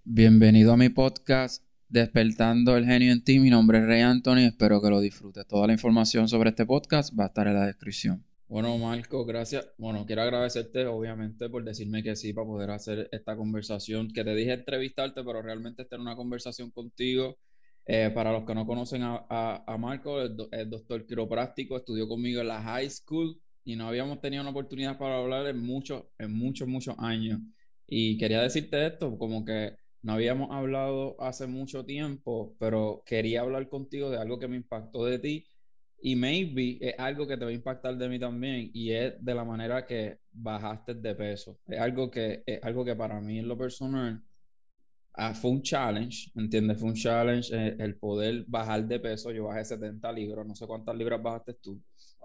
Bienvenido a mi podcast Despertando el Genio en Ti. Mi nombre es Rey Anthony, espero que lo disfrutes. Toda la información sobre este podcast va a estar en la descripción. Bueno, Marco, gracias. Bueno, quiero agradecerte obviamente por decirme que sí para poder hacer esta conversación. Que te dije entrevistarte, pero realmente esta era una conversación contigo. Para los que no conocen a Marco, es doctor quiropráctico, estudió conmigo en la high school y no habíamos tenido una oportunidad para hablar muchos años. Y quería decirte esto, como que no habíamos hablado hace mucho tiempo, pero quería hablar contigo de algo que me impactó de ti y maybe es algo que te va a impactar de mí también y es de la manera que bajaste de peso. Es algo que para mí en lo personal fue un challenge, ¿entiendes? Fue un challenge el poder bajar de peso. Yo bajé 70 libras, no sé cuántas libras bajaste tú,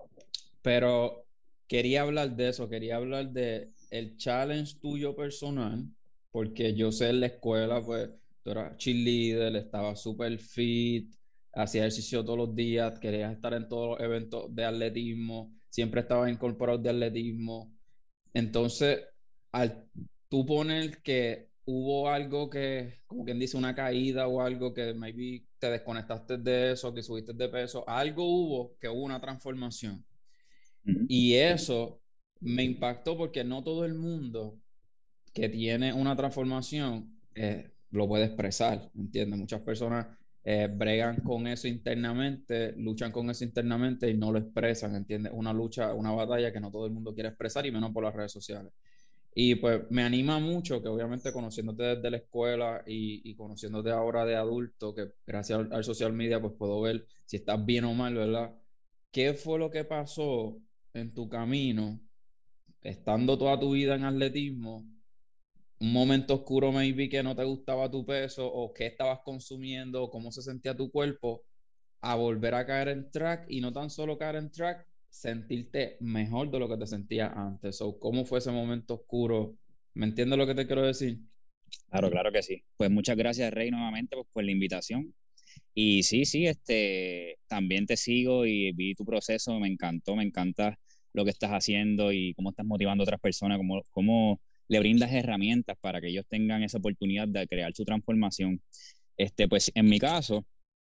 pero quería hablar de eso, quería hablar de el challenge tuyo personal, porque yo sé en la escuela, pues, tú eras cheerleader, estaba súper fit, hacía ejercicio todos los días, querías estar en todos los eventos de atletismo, siempre estabas incorporado de atletismo. Entonces, al tú poner que hubo algo que, como quien dice, una caída o algo que maybe te desconectaste de eso, que subiste de peso, algo hubo que hubo una transformación. Ujú. Y eso me impactó porque no todo el mundo que tiene una transformación lo puede expresar, ¿entiendes? Muchas personas bregan con eso internamente, luchan con eso internamente y no lo expresan, ¿entiendes? Una lucha, una batalla que no todo el mundo quiere expresar y menos por las redes sociales. Y pues me anima mucho que obviamente conociéndote desde la escuela y conociéndote ahora de adulto, que gracias al social media pues puedo ver si estás bien o mal, ¿verdad? ¿Qué fue lo que pasó en tu camino, estando toda tu vida en atletismo? Un momento oscuro maybe que no te gustaba tu peso o qué estabas consumiendo o cómo se sentía tu cuerpo a volver a caer en track y no tan solo caer en track, sentirte mejor de lo que te sentías antes. O cómo fue ese momento oscuro. ¿Me entiendes lo que te quiero decir? Claro, claro que sí. Pues muchas gracias, Rey, nuevamente pues, por la invitación. Y sí, sí, también te sigo y vi tu proceso, me encantó, me encanta lo que estás haciendo y cómo estás motivando a otras personas, cómo le brindas herramientas para que ellos tengan esa oportunidad de crear su transformación. Pues en mi caso,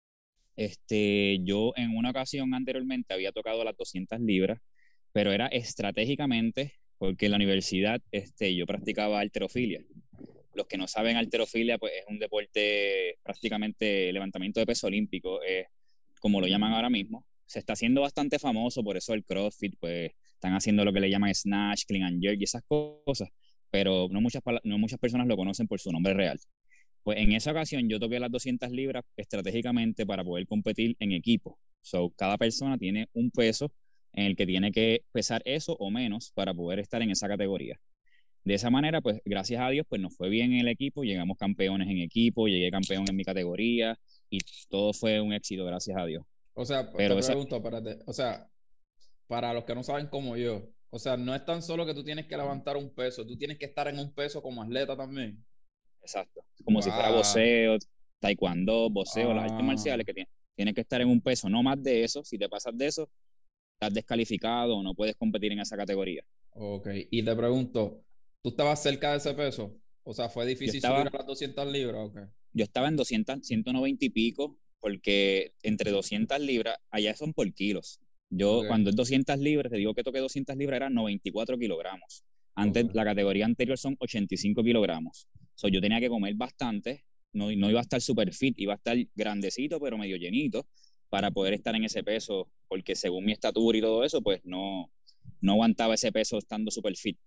yo en una ocasión anteriormente había tocado las 200 libras, pero era estratégicamente porque en la universidad, yo practicaba halterofilia. Los que no saben, halterofilia pues es un deporte prácticamente levantamiento de peso olímpico, como lo llaman ahora mismo. Se está haciendo bastante famoso, por eso el CrossFit, pues están haciendo lo que le llaman snatch, clean and jerk y esas cosas, pero no muchas personas lo conocen por su nombre real. Pues en esa ocasión yo toqué las 200 libras estratégicamente para poder competir en equipo. So, cada persona tiene un peso en el que tiene que pesar eso o menos para poder estar en esa categoría. De esa manera, pues gracias a Dios, pues nos fue bien en el equipo, llegamos campeones en equipo, llegué campeón en mi categoría y todo fue un éxito, gracias a Dios. O sea, te Pero esa, pregunto, espérate, o sea, para los que no saben como yo, o sea, no es tan solo que tú tienes que levantar un peso, tú tienes que estar en un peso como atleta también. exacto, como si fuera Wow. boxeo, taekwondo, boxeo, las artes Ah, marciales que tienes que estar en un peso, no más de eso. Si te pasas de eso, estás descalificado o no puedes competir en esa categoría. ok. Y te pregunto, ¿tú estabas cerca de ese peso? O sea, ¿fue Yo difícil subir estaba, a las 200 libras? Ok. yo estaba en 200, 190 y pico, porque entre 200 libras, allá son por kilos. Yo, Ok. cuando es 200 libras, te digo que toqué 200 libras, era 94 kilogramos. Antes, Ok. la categoría anterior son 85 kilogramos. So, yo tenía que comer bastante, no iba a estar super fit, iba a estar grandecito, pero medio llenito, para poder estar en ese peso, porque según mi estatura y todo eso, pues no aguantaba ese peso estando super fit.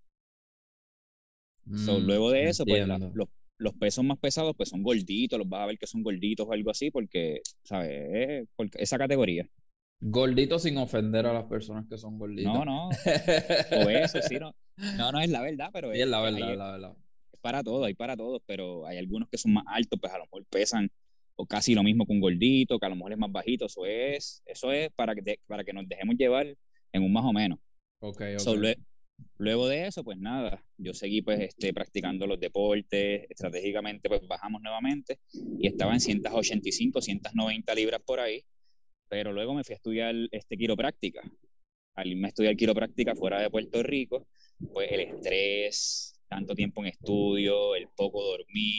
So, luego de eso, pues Entiendo. los pesos más pesados pues son gorditos, los vas a ver que son gorditos o algo así, porque, ¿sabes? Porque esa categoría. Gordito sin ofender a las personas que son gorditas. No, no, obesos, sí, no. No, no es la verdad, pero Sí, es la hay, verdad, es la verdad. es para todo, hay para todos, pero hay algunos que son más altos, pues a lo mejor pesan o casi lo mismo que un gordito, que a lo mejor es más bajito, eso es para que nos dejemos llevar en un más o menos. Ok, ok. So, luego de eso, pues nada, yo seguí pues practicando los deportes, estratégicamente pues bajamos nuevamente y estaba en 185, 190 libras por ahí, pero luego me fui a estudiar quiropráctica. Al irme a estudiar quiropráctica fuera de Puerto Rico, pues el estrés, tanto tiempo en estudio, el poco dormir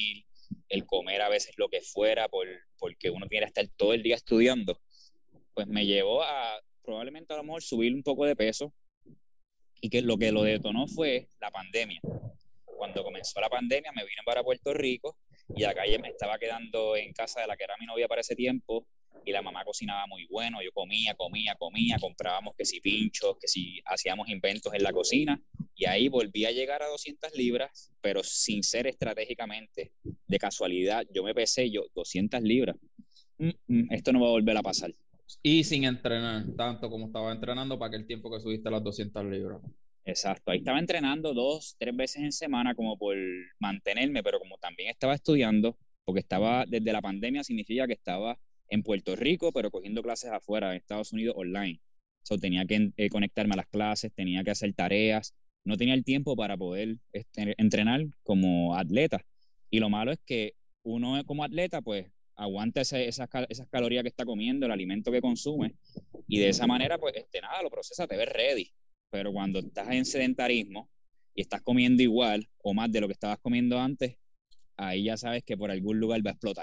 el comer a veces lo que fuera, porque uno tiene que estar todo el día estudiando, pues me llevó a probablemente a lo mejor subir un poco de peso, y que lo detonó fue la pandemia. Cuando comenzó la pandemia me vine para Puerto Rico y acá ya me estaba quedando en casa de la que era mi novia para ese tiempo, y la mamá cocinaba muy bueno, yo comía, comprábamos que si pinchos, que si hacíamos inventos en la cocina, y ahí volví a llegar a 200 libras, pero sin ser estratégicamente, de casualidad, yo me pesé, yo 200 libras, esto no va a volver a pasar. Y sin entrenar, tanto como estaba entrenando para aquel tiempo que subiste las 200 libras. Exacto, ahí estaba entrenando 2, 3 veces en semana como por mantenerme, pero como también estaba estudiando, porque estaba desde la pandemia, significa que estaba en Puerto Rico, pero cogiendo clases afuera, en Estados Unidos, online. So, tenía que conectarme a las clases, tenía que hacer tareas, no tenía el tiempo para poder entrenar como atleta. Y lo malo es que uno como atleta, pues aguanta esas calorías que está comiendo, el alimento que consume, y de esa manera, pues nada, lo procesa, te ves ready. Pero cuando estás en sedentarismo y estás comiendo igual o más de lo que estabas comiendo antes, ahí ya sabes que por algún lugar va a explotar.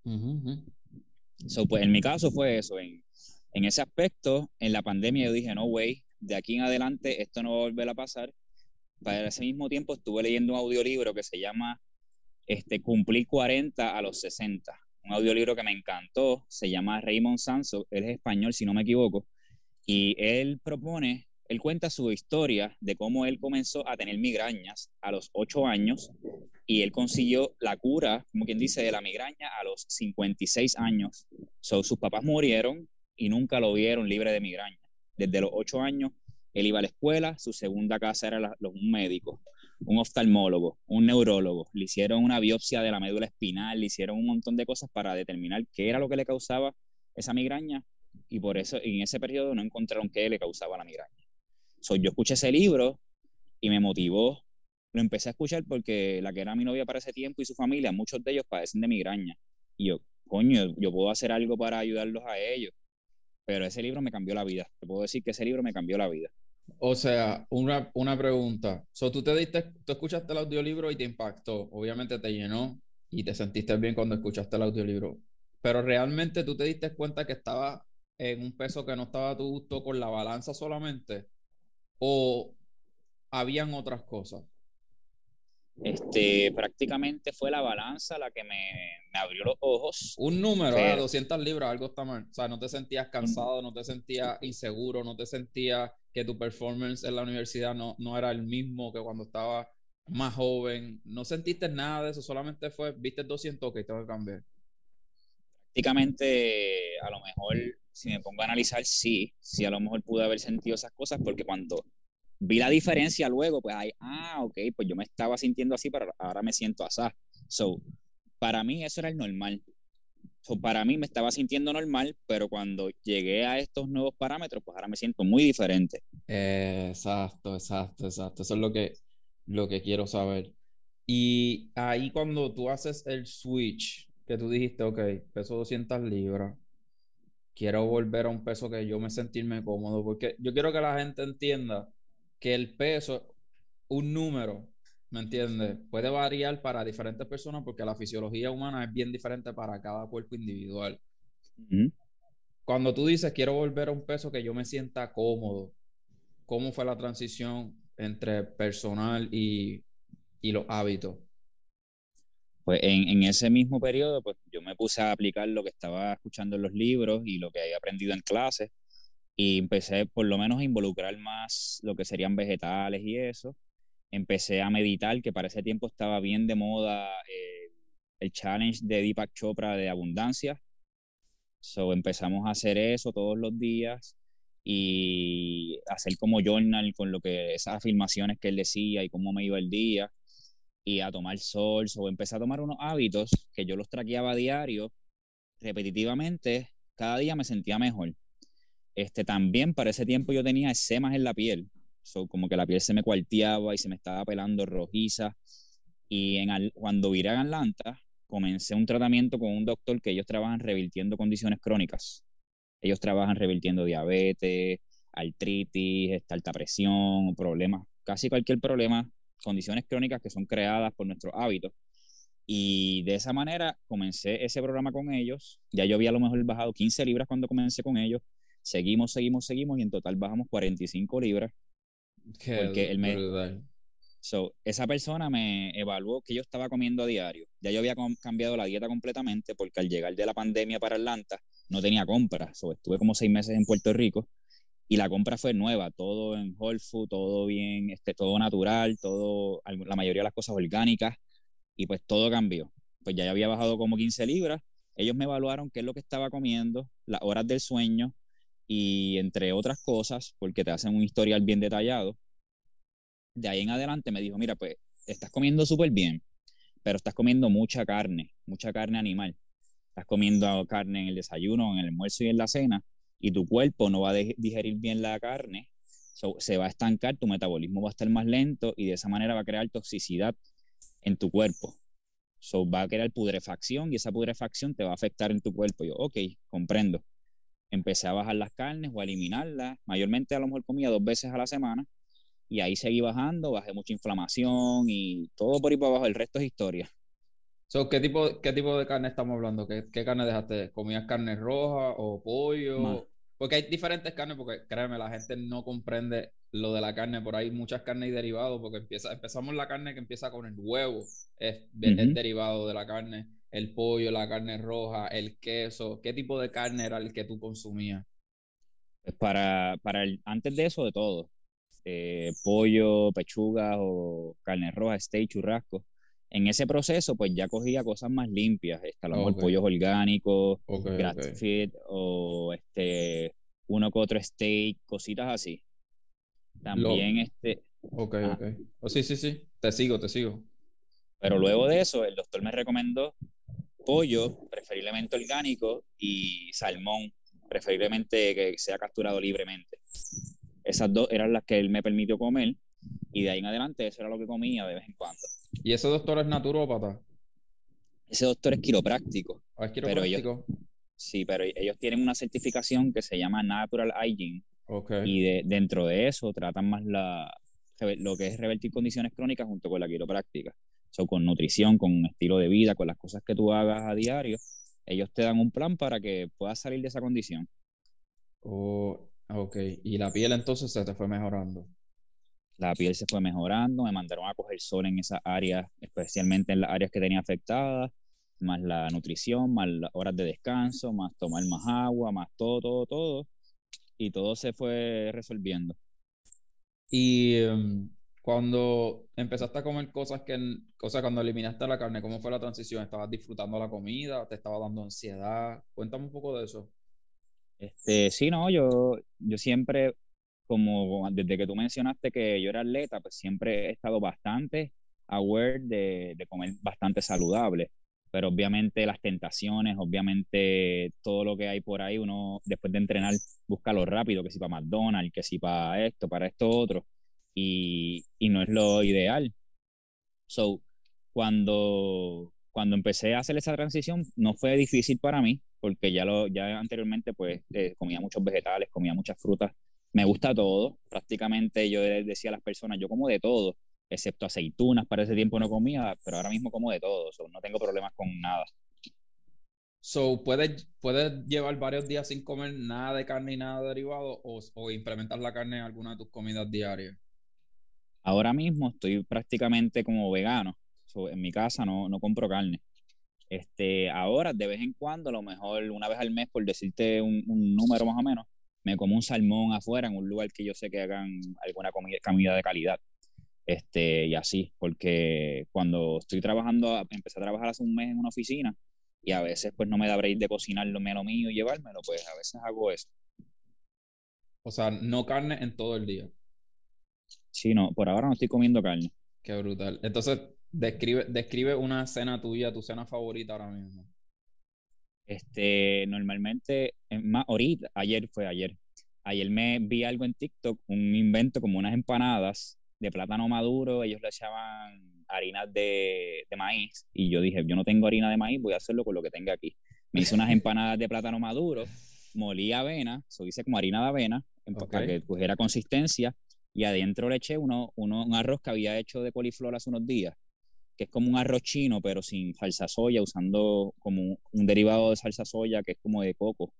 So, pues en mi caso fue eso. En ese aspecto, en la pandemia yo dije, no, way, de aquí en adelante esto no va a volver a pasar. Para ese mismo tiempo estuve leyendo un audiolibro que se llama Cumplir 40 a los 60. Un audiolibro que me encantó, se llama Raymond Sanso, él es español si no me equivoco, y él cuenta su historia de cómo él comenzó a tener migrañas a los 8 años, y él consiguió la cura, como quien dice, de la migraña a los 56 años. So, sus papás murieron y nunca lo vieron libre de migraña. Desde los 8 años, él iba a la escuela, su segunda casa era un médico, un oftalmólogo, un neurólogo. Le hicieron una biopsia de la médula espinal, le hicieron un montón de cosas para determinar qué era lo que le causaba esa migraña, y por eso en ese periodo no encontraron qué le causaba la migraña. So, yo escuché ese libro y me motivó. Lo empecé a escuchar porque la que era mi novia para ese tiempo y su familia, muchos de ellos padecen de migraña. Y yo, coño, yo puedo hacer algo para ayudarlos a ellos. Pero ese libro me cambió la vida. Te puedo decir que ese libro me cambió la vida. O sea, una pregunta. Tú escuchaste el audiolibro y te impactó, obviamente te llenó y te sentiste bien cuando escuchaste el audiolibro, pero realmente tú te diste cuenta que estaba en un peso que no estaba a tu gusto con la balanza solamente, o habían otras cosas. Prácticamente fue la balanza la que me abrió los ojos, Un número, pero 200 libras, algo está mal. O sea, no te sentías un, cansado, no te sentías inseguro, no te sentías que tu performance en la universidad no era el mismo que cuando estabas más joven. No sentiste nada de eso, solamente fue, viste 200, que tengo que cambiar. prácticamente a lo mejor, si me pongo a analizar, sí, sí a lo mejor pude haber sentido esas cosas, porque cuando vi la diferencia luego, pues ok, pues yo me estaba sintiendo así, pero ahora me siento así. So, para mí eso era el normal. So, para mí me estaba sintiendo normal, pero cuando llegué a estos nuevos parámetros, pues ahora me siento muy diferente. Exacto. Eso es lo que quiero saber. Y ahí cuando tú haces el switch, que tú dijiste, ok, peso 200 libras, quiero volver a un peso que yo me sentirme cómodo, porque yo quiero que la gente entienda que el peso, un número, ¿me entiendes? Puede variar para diferentes personas porque la fisiología humana es bien diferente para cada cuerpo individual. Ujú. Cuando tú dices quiero volver a un peso que yo me sienta cómodo, ¿cómo fue la transición entre personal y los hábitos? Pues en ese mismo periodo, pues yo me puse a aplicar lo que estaba escuchando en los libros y lo que había aprendido en clases, y empecé por lo menos a involucrar más lo que serían vegetales y eso. Empecé a meditar, que para ese tiempo estaba bien de moda el challenge de Deepak Chopra de abundancia. So empezamos a hacer eso todos los días y hacer como journal con lo que esas afirmaciones que él decía y cómo me iba el día, y a tomar sol. So empecé a tomar unos hábitos que yo los traqueaba a diario, repetitivamente. Cada día me sentía mejor. También para ese tiempo yo tenía eczemas en la piel. So, como que la piel se me cuarteaba y se me estaba pelando rojiza. Y cuando viré a Atlanta, comencé un tratamiento con un doctor que ellos trabajan revirtiendo condiciones crónicas. Ellos trabajan revirtiendo diabetes, artritis, alta presión, problemas, casi cualquier problema, condiciones crónicas que son creadas por nuestros hábitos. Y de esa manera comencé ese programa con ellos. Ya yo había a lo mejor bajado 15 libras cuando comencé con ellos. Seguimos y en total bajamos 45 libras Qué porque brutal. esa persona me evaluó que yo estaba comiendo a diario. Ya yo había cambiado la dieta completamente porque al llegar de la pandemia para Atlanta no tenía compra. Estuve como 6 meses en Puerto Rico y la compra fue nueva, todo en Whole Food, todo bien, todo natural, la mayoría de las cosas orgánicas y pues todo cambió. Pues ya había bajado como 15 libras. Ellos me evaluaron qué es lo que estaba comiendo, las horas del sueño y entre otras cosas, porque te hacen un historial bien detallado. De ahí en adelante me dijo, mira, pues estás comiendo súper bien, pero estás comiendo mucha carne animal. Estás comiendo carne en el desayuno, en el almuerzo y en la cena, y tu cuerpo no va a digerir bien la carne, se va a estancar, tu metabolismo va a estar más lento y de esa manera va a crear toxicidad en tu cuerpo. Va a crear putrefacción y esa putrefacción te va a afectar en tu cuerpo. Yo, ok, comprendo. Empecé a bajar las carnes o a eliminarlas. Mayormente a lo mejor comía 2 veces a la semana y ahí seguí bajando, bajé mucha inflamación y todo por ahí para abajo. El resto es historia. So, qué tipo de carne estamos hablando? ¿Qué carne dejaste? ¿Comías carne roja o Más. pollo? Porque hay diferentes carnes, porque créeme, la gente no comprende lo de la carne. Por ahí muchas carnes y derivados, porque empezamos la carne que empieza con el huevo, es Ujú. derivado de la carne. El pollo, la carne roja, el queso. ¿Qué tipo de carne era el que tú consumías? Pues antes de eso, de todo. Pollo, pechugas o carne roja, steak, churrasco. En ese proceso, pues ya cogía cosas más limpias, a lo mejor Ok, pollos orgánicos, ok, ok. grass fed o uno que otro steak, cositas así. Lo, También ok, ajá. ok. Oh, sí, sí, sí. Te sigo, te sigo. Pero luego de eso, el doctor me recomendó pollo, preferiblemente orgánico, y salmón, preferiblemente que sea capturado libremente. Esas dos eran las que él me permitió comer y de ahí en adelante eso era lo que comía de vez en cuando. ¿Y ese doctor es naturópata? Ese doctor es quiropráctico, ¿O es pero ellos, quiropráctico? sí, pero ellos tienen una certificación que se llama Natural Hygiene Ok. y dentro de eso tratan más lo que es revertir condiciones crónicas junto con la quiropráctica. Con nutrición, con estilo de vida, con las cosas que tú hagas a diario, ellos te dan un plan para que puedas salir de esa condición. Oh, ok. Y la piel entonces se te fue mejorando. La piel se fue mejorando, me mandaron a coger sol en esas áreas, especialmente en las áreas que tenía afectadas, más la nutrición, más las horas de descanso, más tomar más agua, más todo, y todo se fue resolviendo. Y cuando empezaste a comer cosas, cuando eliminaste la carne, ¿cómo fue la transición? ¿Estabas disfrutando la comida? ¿Te estaba dando ansiedad? Cuéntame un poco de eso. Sí, no, yo siempre, como desde que tú mencionaste que yo era atleta, pues siempre he estado bastante aware de comer bastante saludable. Pero obviamente las tentaciones, obviamente todo lo que hay por ahí, uno después de entrenar busca lo rápido, que si para McDonald's, que si para esto otro, y no es lo ideal. So, cuando empecé a hacer esa transición, no fue difícil para mí, porque ya anteriormente pues comía muchos vegetales, comía muchas frutas. Me gusta todo. Prácticamente yo les decía a las personas, yo como de todo, excepto aceitunas, para ese tiempo no comía, pero ahora mismo como de todo. So, no tengo problemas con nada. So, ¿puedes llevar varios días sin comer nada de carne y nada de derivado o implementar la carne en alguna de tus comidas diarias? Ahora mismo estoy prácticamente como vegano. So, en mi casa no compro carne. Ahora, de vez en cuando, a lo mejor una vez al mes, por decirte un número más o menos, me como un salmón afuera en un lugar que yo sé que hagan alguna comida de calidad. Y así, porque cuando estoy trabajando, empecé a trabajar hace un mes en una oficina y a veces pues no me da break de cocinar lo mío y llevármelo, pues a veces hago eso. O sea, no carne en todo el día. Sí, no, por ahora no estoy comiendo carne. Qué brutal. Entonces, describe una cena tuya, tu cena favorita ahora mismo. Normalmente, más ahorita, ayer me vi algo en TikTok, un invento como unas empanadas de plátano maduro, ellos le echaban harinas de maíz y yo dije, yo no tengo harina de maíz, voy a hacerlo con lo que tenga aquí. Me hice unas empanadas de plátano maduro, molí avena, eso hice como harina de avena Ok. para que cogiera consistencia y adentro le eché un arroz que había hecho de coliflor hace unos días que es como un arroz chino, pero sin salsa soya, usando como un derivado de salsa soya que es como de coco.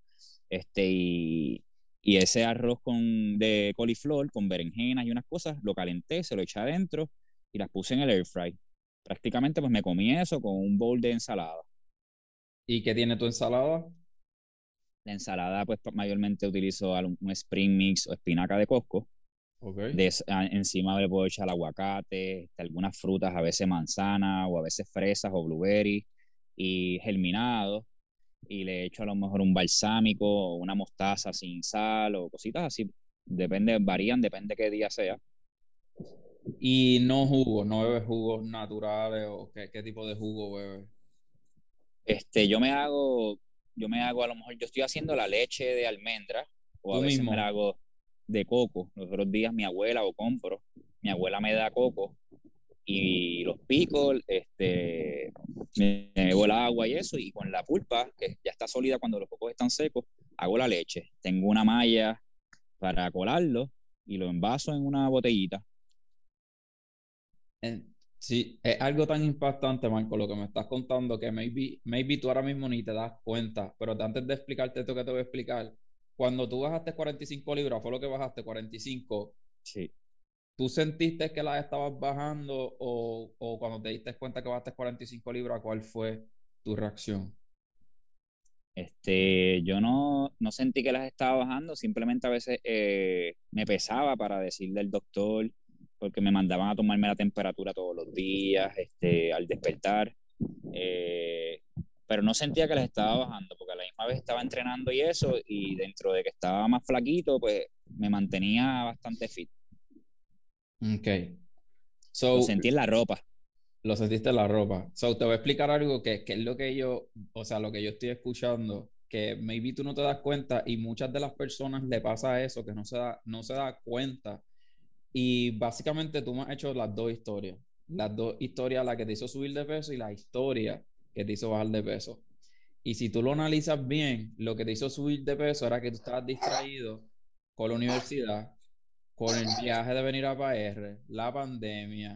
Y ese arroz de coliflor con berenjenas y unas cosas, lo calenté, se lo eché adentro y las puse en el air fry. Prácticamente pues me comí eso con un bowl de ensalada. ¿Y qué tiene tu ensalada? La ensalada pues mayormente utilizo un spring mix o espinaca de Costco. Ok. Encima le puedo echar aguacate, algunas frutas, a veces manzana o a veces fresas o blueberry y germinados. Y le echo a lo mejor un balsámico o una mostaza sin sal o cositas así. Depende, varían, depende qué día sea. Y no jugos, no bebes jugos naturales o qué tipo de jugo bebes. Yo me hago, a lo mejor yo estoy haciendo la leche de almendra o a Tú veces me la mismo. hago de coco. Los otros días mi abuela o compro, mi abuela me da coco y los pico, me bebo el agua y eso, y con la pulpa, que ya está sólida cuando los cocos están secos, hago la leche. Tengo una malla para colarlo y lo envaso en una botellita. Sí, es algo tan impactante, Marco, lo que me estás contando, que maybe tú ahora mismo ni te das cuenta, pero antes de explicarte esto que te voy a explicar, cuando tú bajaste 45 libras, fue lo que bajaste 45, Sí. ¿tú sentiste que las estabas bajando o cuando te diste cuenta que bajaste 45 libras, cuál fue tu reacción? Yo no sentí que las estaba bajando, simplemente a veces me pesaba para decirle al doctor, porque me mandaban a tomarme la temperatura todos los días, al despertar, eh, pero no sentía que las estaba bajando, porque a la misma vez estaba entrenando y eso, y dentro de que estaba más flaquito, pues me mantenía bastante fit. Ok. Lo So, sentí en la ropa. lo sentiste en la ropa. So, te voy a explicar algo que es lo que yo, o sea, lo que yo estoy escuchando, que maybe tú no te das cuenta y muchas de las personas le pasa eso, que no se da cuenta. Y básicamente tú me has hecho las dos historias. Las dos historias, la que te hizo subir de peso y la historia que te hizo bajar de peso. Y si tú lo analizas bien, lo que te hizo subir de peso era que tú estabas distraído con la universidad, con el viaje de venir a PR, la pandemia,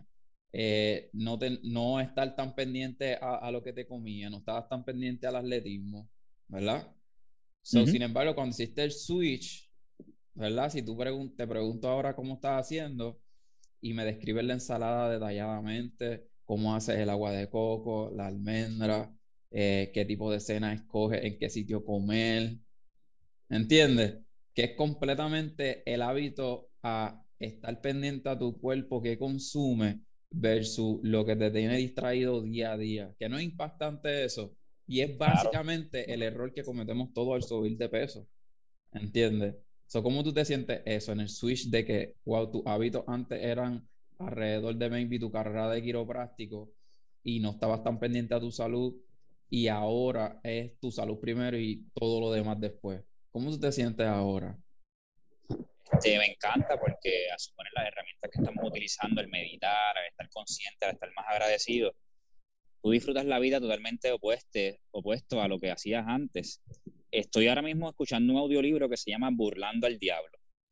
no estar tan pendiente a lo que te comía, no estabas tan pendiente al atletismo, ¿verdad? So, Ujú. sin embargo, cuando hiciste el switch, ¿verdad? Si tú te pregunto ahora cómo estás haciendo y me describes la ensalada detalladamente, cómo haces el agua de coco, la almendra, qué tipo de cena escoges, en qué sitio comer, ¿entiendes? Que es completamente el hábito a estar pendiente a tu cuerpo que consume versus lo que te tiene distraído día a día, que no es impactante eso. Y es Claro. básicamente el error que cometemos todos al subir de peso. ¿Entiendes? So, ¿cómo tú te sientes eso en el switch de que, wow, tus hábitos antes eran alrededor de maybe tu carrera de quiropráctico y no estabas tan pendiente a tu salud y ahora es tu salud primero y todo lo demás después? ¿Cómo tú te sientes ahora? Me encanta porque asumen las herramientas que estamos utilizando, el meditar, el estar consciente, el estar más agradecido. Tú disfrutas la vida totalmente opuesto a lo que hacías antes. Estoy ahora mismo escuchando un audiolibro que se llama Burlando al Diablo.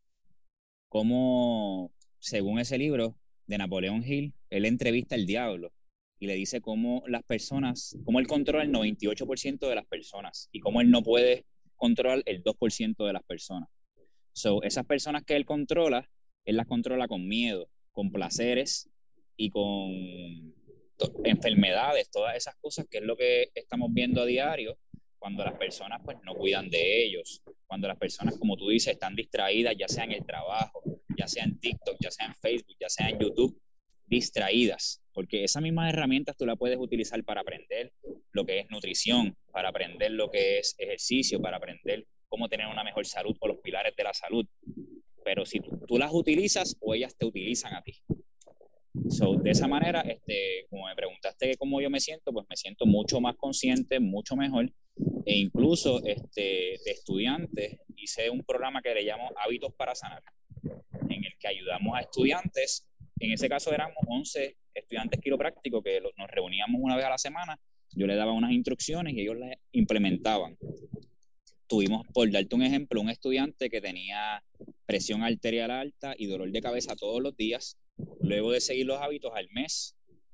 Como, según ese libro de Napoleón Hill, él entrevista al diablo y le dice cómo él controla el 98% de las personas y cómo él no puede controlar el 2% de las personas. So, esas personas que él las controla con miedo, con placeres y con enfermedades, todas esas cosas que es lo que estamos viendo a diario cuando las personas pues no cuidan de ellos, cuando las personas, como tú dices, están distraídas, ya sea en el trabajo, ya sea en TikTok, ya sea en Facebook, ya sea en YouTube, distraídas, porque esas mismas herramientas tú las puedes utilizar para aprender lo que es nutrición, para aprender lo que es ejercicio, para aprender cómo tener una mejor salud o los pilares de la salud. Pero si tú las utilizas o ellas te utilizan a ti. So, de esa manera, como me preguntaste cómo yo me siento, pues me siento mucho más consciente, mucho mejor. E incluso de estudiantes, hice un programa que le llamo Hábitos para Sanar, en el que ayudamos a estudiantes. En ese caso éramos 11 estudiantes quiroprácticos que nos reuníamos una vez a la semana. Yo les daba unas instrucciones y ellos las implementaban. Tuvimos, por darte un ejemplo, un estudiante que tenía presión arterial alta y dolor de cabeza todos los días. Luego de seguir los hábitos al mes,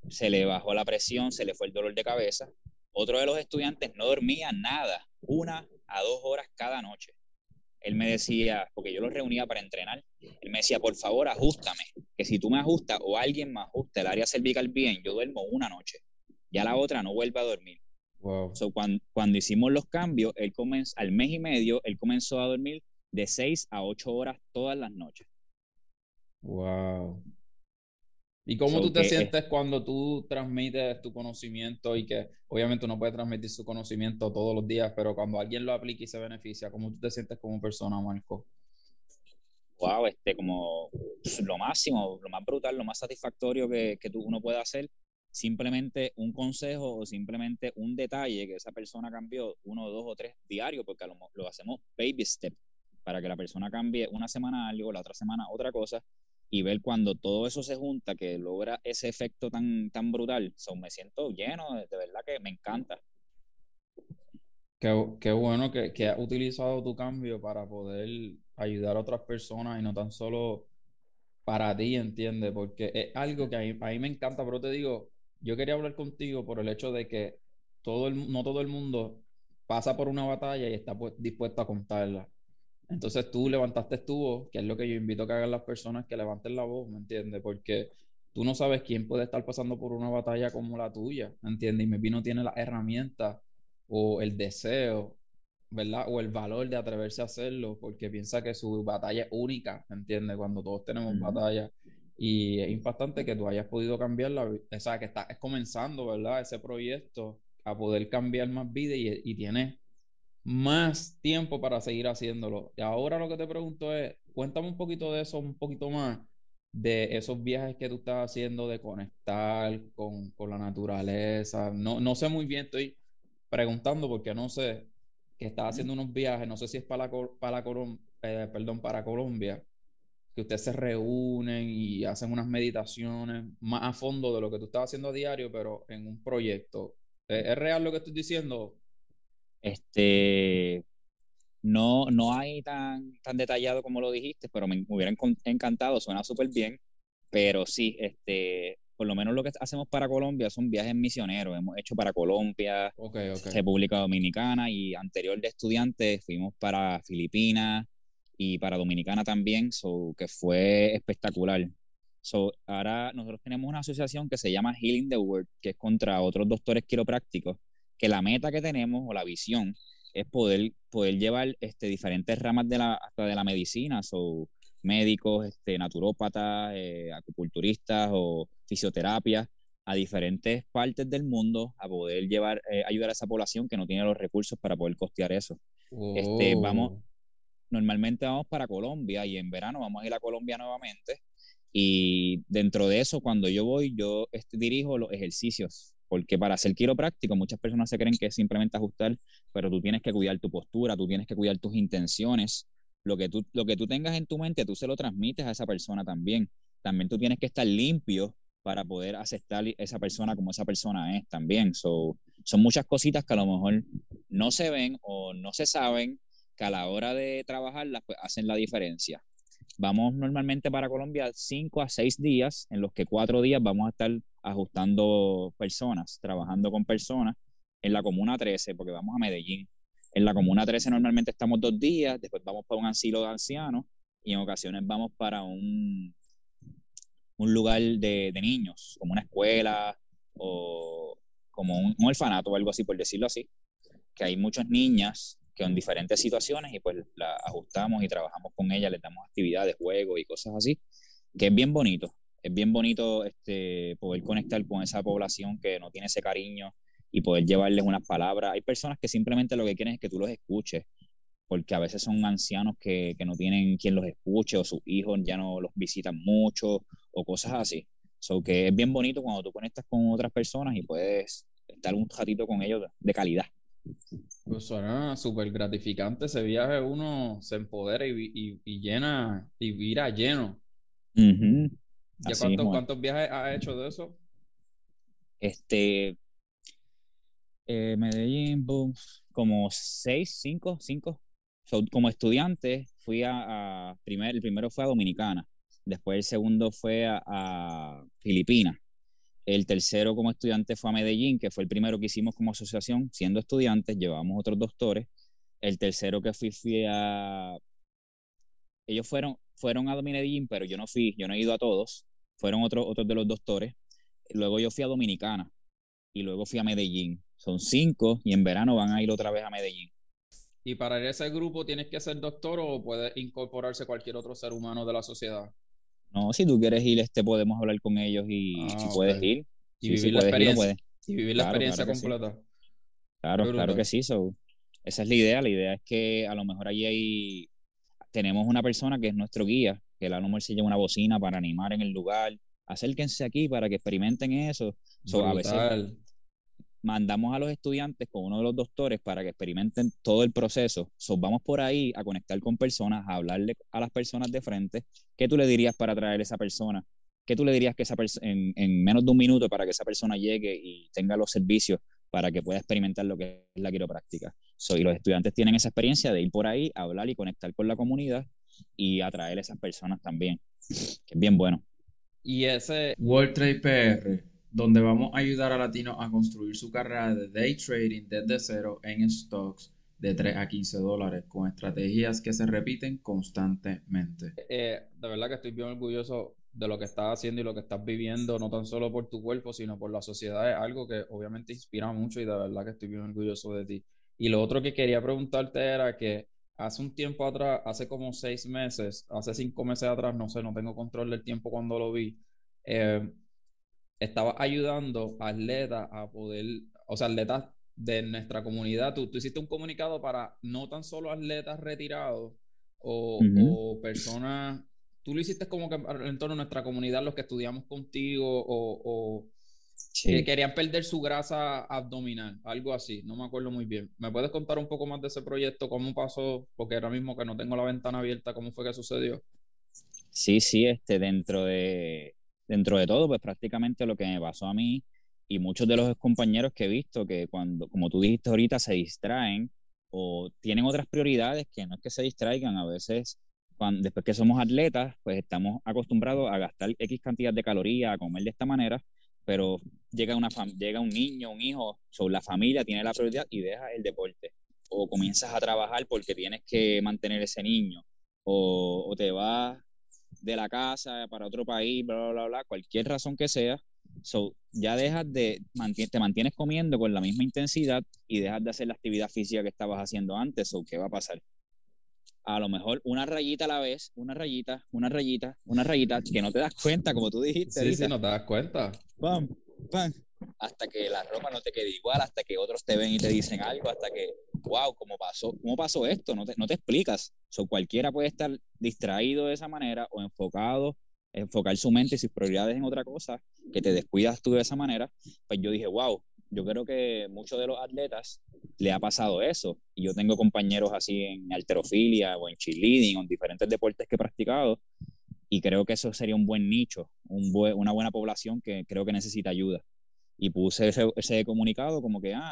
se le bajó la presión, se le fue el dolor de cabeza. Otro de los estudiantes no dormía nada, 1 a 2 horas cada noche. Él me decía, porque yo los reunía para entrenar, él me decía, por favor, ajustame, que si tú me ajustas o alguien me ajusta el área cervical bien, yo duermo una noche, ya la otra no vuelve a dormir. Wow, So, cuando hicimos los cambios, al mes y medio, él comenzó a dormir de 6 a 8 horas todas las noches. wow. ¿Y cómo tú So, te que sientes cuando tú transmites tu conocimiento y que obviamente uno puede transmitir su conocimiento todos los días, pero cuando alguien lo aplica y se beneficia, ¿cómo tú te sientes como persona, Marco? wow, como lo máximo, lo más brutal, lo más satisfactorio que uno puede hacer, simplemente un consejo o simplemente un detalle que esa persona cambió 1, 2 o 3 diarios, porque lo hacemos baby step, para que la persona cambie una semana algo, la otra semana otra cosa, y ver cuando todo eso se junta, que logra ese efecto tan brutal. So, me siento lleno, de verdad que me encanta. Qué bueno que has utilizado tu cambio para poder ayudar a otras personas y no tan solo para ti, ¿entiendes? Porque es algo que a mí me encanta, pero te digo, yo quería hablar contigo por el hecho de que no todo el mundo pasa por una batalla y está dispuesto a contarla. Entonces tú levantaste tu voz, que es lo que yo invito a que hagan las personas que levanten la voz, ¿me entiendes? Porque tú no sabes quién puede estar pasando por una batalla como la tuya, ¿me entiendes? Y maybe no tiene las herramientas o el deseo, ¿verdad? O el valor de atreverse a hacerlo porque piensa que su batalla es única, ¿me entiendes? Cuando todos tenemos Ujú. batalla. Y es impactante que tú hayas podido cambiar o sea, que estás comenzando, ¿verdad? Ese proyecto a poder cambiar más vidas y tienes más tiempo para seguir haciéndolo. Y ahora lo que te pregunto es, cuéntame un poquito de eso, un poquito más, de esos viajes que tú estás haciendo, de conectar con la naturaleza. No, no sé muy bien, estoy preguntando porque no sé, que estás Ujú. haciendo unos viajes, no sé si es perdón, para Colombia, que ustedes se reúnen y hacen unas meditaciones más a fondo de lo que tú estás haciendo a diario, pero en un proyecto. ¿Es real lo que estoy diciendo? Este, no hay tan detallado como lo dijiste, pero me hubiera encantado, suena súper bien, pero sí, por lo menos lo que hacemos para Colombia son viajes misioneros, hemos hecho para Colombia, Ok, ok. República Dominicana y anterior de estudiantes fuimos para Filipinas y para Dominicana también, so, que fue espectacular. So, ahora nosotros tenemos una asociación que se llama Healing the World, que es contra otros doctores quiroprácticos, que la meta que tenemos o la visión es poder llevar diferentes ramas hasta de la medicina, so, médicos, naturópatas, acupunturistas o fisioterapia a diferentes partes del mundo a poder ayudar a esa población que no tiene los recursos para poder costear eso. Vamos, Oh, normalmente vamos para Colombia y en verano vamos a ir a Colombia nuevamente. Y dentro de eso, cuando yo voy, yo dirijo los ejercicios, porque para ser quiropráctico muchas personas se creen que es simplemente ajustar, pero tú tienes que cuidar tu postura, tú tienes que cuidar tus intenciones, lo que tú tengas en tu mente, tú se lo transmites a esa persona también. También tú tienes que estar limpio para poder aceptar esa persona como esa persona es también. Son muchas cositas que a lo mejor no se ven o no se saben, que a la hora de trabajarlas pues hacen la diferencia. Vamos normalmente para Colombia 5 a 6 días, en los que 4 días vamos a estar ajustando personas, trabajando con personas en la Comuna 13, porque vamos a Medellín. En la Comuna 13 normalmente estamos 2 días, después vamos para un asilo de ancianos y en ocasiones vamos para un lugar de niños, como una escuela o como un orfanato o algo así, por decirlo así, que hay muchas niñas que en diferentes situaciones y pues la ajustamos y trabajamos con ellas, les damos actividades, juegos y cosas así, que es bien bonito. Es bien bonito poder conectar con esa población que no tiene ese cariño y poder llevarles unas palabras. Hay personas que simplemente lo que quieren es que tú los escuches, porque a veces son ancianos que no tienen quien los escuche o sus hijos ya no los visitan mucho o cosas así. So que es bien bonito cuando tú conectas con otras personas y puedes estar un ratito con ellos de calidad. pues suena súper gratificante ese viaje, uno se empodera y llena y vira lleno. Ujú. ¿Ya Así mismo es. cuántos viajes has hecho de eso? Este, Medellín, boom, como 6, 5. So, como estudiante fui el primero fue a Dominicana, después el segundo fue a Filipinas El tercero como estudiante fue a Medellín, que fue el primero que hicimos como asociación, siendo estudiantes, llevábamos otros doctores. El tercero que fui a... Ellos fueron a Medellín, pero yo no fui, yo no he ido a todos. Fueron otros de los doctores. Luego yo fui a Dominicana y luego fui a Medellín. Son 5 y en verano van a ir otra vez a Medellín. ¿Y para ir a ese grupo tienes que ser doctor o puede incorporarse cualquier otro ser humano de la sociedad? No, si tú quieres ir, podemos hablar con ellos y Ah, ok. puedes ir. Y Sí, sí, vivir la puedes ir o experiencia. puedes. Y vivir la Claro, experiencia claro que sí. completa. Qué Claro que brutal. sí. So, esa es la idea. La idea es que a lo mejor tenemos una persona que es nuestro guía, que a lo mejor se lleva una bocina para animar en el lugar. Acérquense aquí para que experimenten eso. So, a veces Brutal. mandamos a los estudiantes con uno de los doctores para que experimenten todo el proceso. So, vamos por ahí a conectar con personas, a hablarle a las personas de frente. ¿Qué tú le dirías para traer a esa persona? ¿Qué tú le dirías que en menos de un minuto para que esa persona llegue y tenga los servicios para que pueda experimentar lo que es la quiropráctica? So, y los estudiantes tienen esa experiencia de ir por ahí, a hablar y conectar con la comunidad y atraer a esas personas también, que es bien bueno. Y ese World Trade PR, donde vamos a ayudar a latinos a construir su carrera de day trading desde cero en stocks de 3 a $15 con estrategias que se repiten constantemente. De verdad que estoy bien orgulloso de lo que estás haciendo y lo que estás viviendo, no tan solo por tu cuerpo, sino por la sociedad. Es algo que obviamente inspira mucho y de verdad que estoy bien orgulloso de ti. Y lo otro que quería preguntarte era que hace un tiempo atrás, hace como 6 meses, hace 5 meses atrás, no sé, no tengo control del tiempo cuando lo vi, eh, estaba ayudando a atletas a poder, o sea, atletas de nuestra comunidad. Tú hiciste un comunicado para no tan solo atletas retirados Ujú. o personas, tú lo hiciste como que en torno a nuestra comunidad, los que estudiamos contigo o que Sí. querían perder su grasa abdominal, algo así, no me acuerdo muy bien. ¿Me puedes contar un poco más de ese proyecto? ¿Cómo pasó? Porque ahora mismo que no tengo la ventana abierta, ¿cómo fue que sucedió? Sí, sí, dentro de todo, pues prácticamente lo que me pasó a mí y muchos de los compañeros que he visto que cuando, como tú dijiste ahorita, se distraen o tienen otras prioridades que no es que se distraigan, a veces después que somos atletas, pues estamos acostumbrados a gastar X cantidad de calorías, a comer de esta manera, pero llega un niño, un hijo, sobre la familia tiene la prioridad y deja el deporte. O comienzas a trabajar porque tienes que mantener ese niño, o te vas de la casa para otro país, bla, bla, bla, bla, cualquier razón que sea, so, ya te mantienes comiendo con la misma intensidad y dejas de hacer la actividad física que estabas haciendo antes, so, ¿qué va a pasar? A lo mejor una rayita a la vez, una rayita, que no te das cuenta, como tú dijiste Sí, sí, ahorita, no te das cuenta. pam, pam, hasta que la ropa no te quede igual, hasta que otros te ven y te dicen algo, hasta que, wow, cómo pasó esto? No te explicas. So, cualquiera puede estar distraído de esa manera o enfocar su mente y sus prioridades en otra cosa, que te descuidas tú de esa manera. Pues yo dije, wow, yo creo que muchos de los atletas le ha pasado eso. Y yo tengo compañeros así en halterofilia o en cheerleading o en diferentes deportes que he practicado y creo que eso sería un buen nicho, una buena población que creo que necesita ayuda. Y puse ese comunicado como que,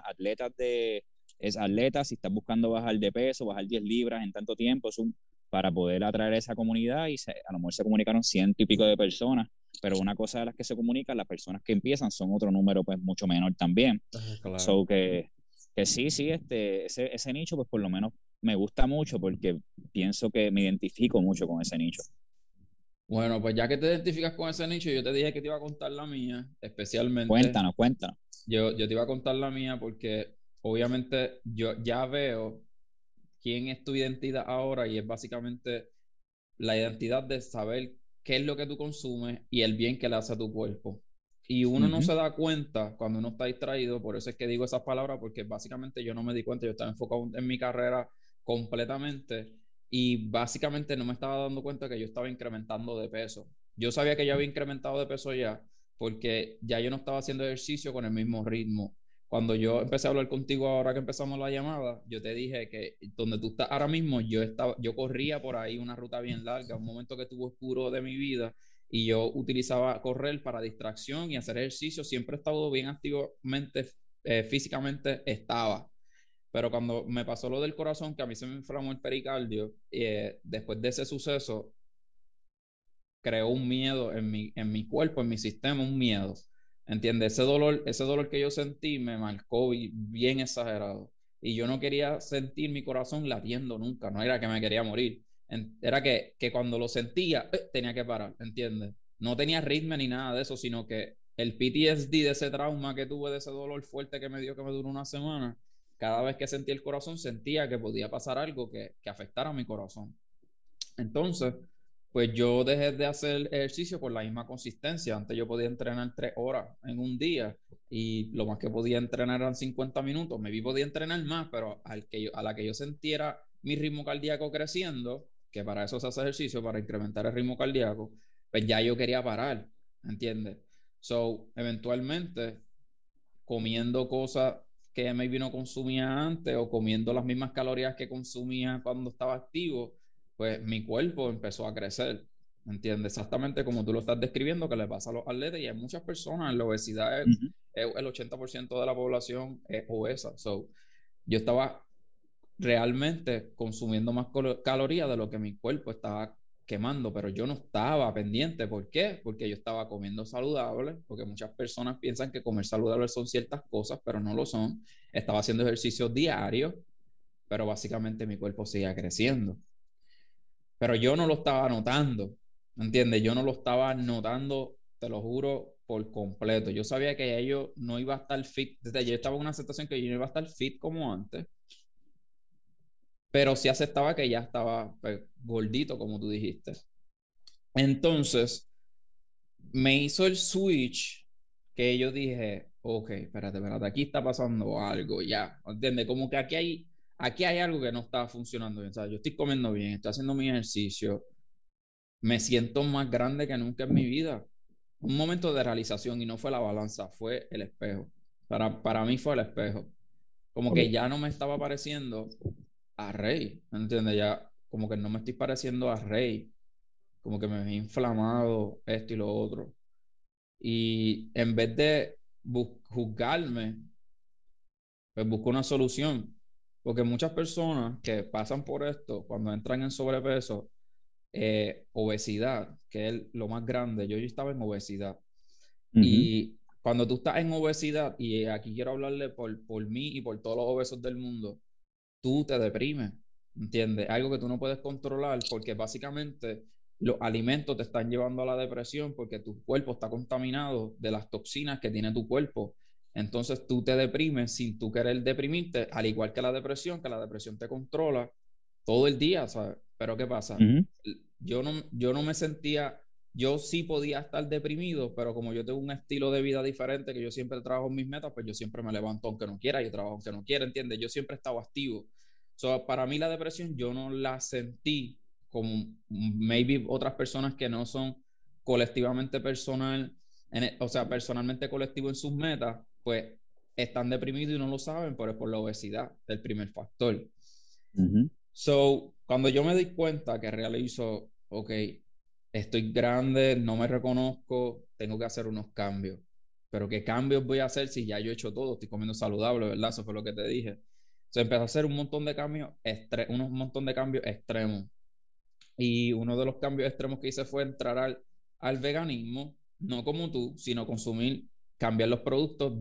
es atleta, si estás buscando bajar de peso, bajar 10 libras en tanto tiempo, para poder atraer a esa comunidad y a lo mejor se comunicaron ciento y pico de personas, pero una cosa de las que se comunican, las personas que empiezan son otro número pues mucho menor también. Claro. So que sí, sí, ese nicho pues por lo menos me gusta mucho porque pienso que me identifico mucho con ese nicho. Bueno, pues ya que te identificas con ese nicho, yo te dije que te iba a contar la mía, especialmente. Cuéntanos, cuéntanos. Yo te iba a contar la mía porque obviamente yo ya veo quién es tu identidad ahora y es básicamente la identidad de saber qué es lo que tú consumes y el bien que le hace a tu cuerpo. Y uno no Ujú. se da cuenta cuando uno está distraído, por eso es que digo esas palabras, porque básicamente yo no me di cuenta, yo estaba enfocado en mi carrera completamente y básicamente no me estaba dando cuenta que yo estaba incrementando de peso. Yo sabía que ya había incrementado de peso ya, porque ya yo no estaba haciendo ejercicio con el mismo ritmo. Cuando yo empecé a hablar contigo ahora que empezamos la llamada, yo te dije que donde tú estás ahora mismo, yo corría por ahí una ruta bien larga, un momento que estuvo oscuro de mi vida, y yo utilizaba correr para distracción y hacer ejercicio. Siempre he estado bien activamente, físicamente estaba. Pero cuando me pasó lo del corazón, que a mí se me inflamó el pericardio, después de ese suceso, creó un miedo en mi cuerpo, en mi sistema, un miedo. ¿entiendes? Ese dolor que yo sentí me marcó bien exagerado. Y yo no quería sentir mi corazón latiendo nunca, no era que me quería morir. Era que cuando lo sentía, tenía que parar, ¿entiendes? No tenía ritmo ni nada de eso, sino que el PTSD de ese trauma que tuve, de ese dolor fuerte que me dio, que me duró una semana, cada vez que sentía el corazón, sentía que podía pasar algo que afectara a mi corazón. Entonces, pues yo dejé de hacer ejercicio por la misma consistencia. Antes yo podía entrenar 3 horas en un día y lo más que podía entrenar eran 50 minutos. Me vi podía entrenar más, pero a la que yo sintiera mi ritmo cardíaco creciendo, que para eso se hace ejercicio, para incrementar el ritmo cardíaco, pues ya yo quería parar, ¿entiendes? So, eventualmente, comiendo cosas que maybe no consumía antes o comiendo las mismas calorías que consumía cuando estaba activo, pues mi cuerpo empezó a crecer. ¿Entiendes? Exactamente como tú lo estás describiendo, que le pasa a los atletas y hay muchas personas. La obesidad Ujú. es el 80% de la población es obesa. So, yo estaba realmente consumiendo más calorías de lo que mi cuerpo estaba quemando, pero yo no estaba pendiente. ¿Por qué? Porque yo estaba comiendo saludable, porque muchas personas piensan que comer saludable son ciertas cosas, pero no lo son. Estaba haciendo ejercicios diarios, pero básicamente mi cuerpo seguía creciendo. Pero yo no lo estaba notando, ¿entiendes? Yo no lo estaba notando, te lo juro, por completo. Yo sabía que yo no iba a estar fit, desde yo estaba en una situación que yo no iba a estar fit como antes, pero sí aceptaba que ya estaba pues, gordito, como tú dijiste. Entonces, me hizo el switch que yo dije, ok, espérate, aquí está pasando algo ya, ¿entiendes? Como que aquí hay algo que no está funcionando bien, ¿sabes? Yo estoy comiendo bien, estoy haciendo mi ejercicio, me siento más grande que nunca en mi vida. Un momento de realización y no fue la balanza, fue el espejo. Para mí fue el espejo. Como que Ok. ya no me estaba pareciendo a Rey, ¿entiendes? Ya como que no me estoy pareciendo a Rey, como que me he inflamado esto y lo otro. Y en vez de juzgarme, pues busco una solución. Porque muchas personas que pasan por esto, cuando entran en sobrepeso, obesidad, que es lo más grande, yo estaba en obesidad. Ujú, Y cuando tú estás en obesidad, y aquí quiero hablarle por mí y por todos los obesos del mundo, tú te deprimes, ¿entiendes? Algo que tú no puedes controlar porque básicamente los alimentos te están llevando a la depresión porque tu cuerpo está contaminado de las toxinas que tiene tu cuerpo. Entonces tú te deprimes sin tú querer deprimirte, al igual que la depresión te controla todo el día, ¿sabes? Pero ¿qué pasa? ujú, Yo no me sentía, yo sí podía estar deprimido, pero como yo tengo un estilo de vida diferente, que yo siempre trabajo en mis metas, pues yo siempre me levanto aunque no quiera, yo trabajo aunque no quiera, ¿entiendes? Yo siempre he estado activo. So, para mí la depresión yo no la sentí como maybe otras personas que no son colectivamente personal, o sea, personalmente colectivo en sus metas, pues están deprimidos y no lo saben, pero es por la obesidad, el primer factor. ujú. So, cuando yo me di cuenta que realizo, ok, estoy grande, no me reconozco, tengo que hacer unos cambios. Pero ¿qué cambios voy a hacer si ya yo he hecho todo? Estoy comiendo saludable, ¿verdad? Eso fue lo que te dije. Se empezó a hacer un montón de cambios, un montón de cambios extremos. Y uno de los cambios extremos que hice fue entrar al veganismo, no como tú, sino consumir, cambiar los productos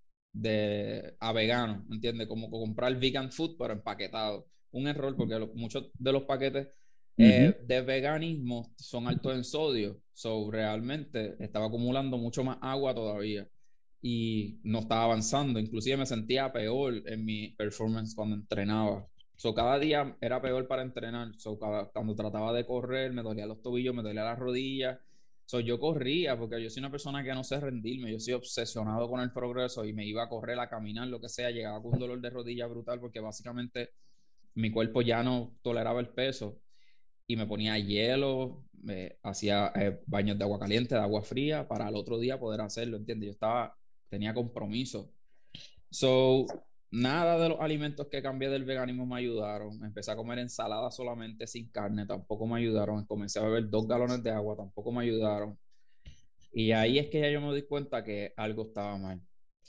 a vegano, ¿entiendes? Como comprar vegan food, pero empaquetado. Un error porque muchos de los paquetes Ujú. de veganismo son altos en sodio. So, realmente estaba acumulando mucho más agua todavía y no estaba avanzando. Inclusive me sentía peor en mi performance cuando entrenaba. So, cada día era peor para entrenar. So, cuando trataba de correr, me dolía los tobillos, me dolía las rodillas. So, yo corría porque yo soy una persona que no sé rendirme. Yo soy obsesionado con el progreso y me iba a correr, a caminar, lo que sea. Llegaba con un dolor de rodilla brutal porque básicamente mi cuerpo ya no toleraba el peso y me ponía hielo, me hacía baños de agua caliente, de agua fría para el otro día poder hacerlo, ¿entiendes? Tenía compromiso. So, nada de los alimentos que cambié del veganismo me ayudaron. Empecé a comer ensalada solamente sin carne, tampoco me ayudaron. Comencé a beber 2 galones de agua, tampoco me ayudaron. Y ahí es que ya yo me di cuenta que algo estaba mal.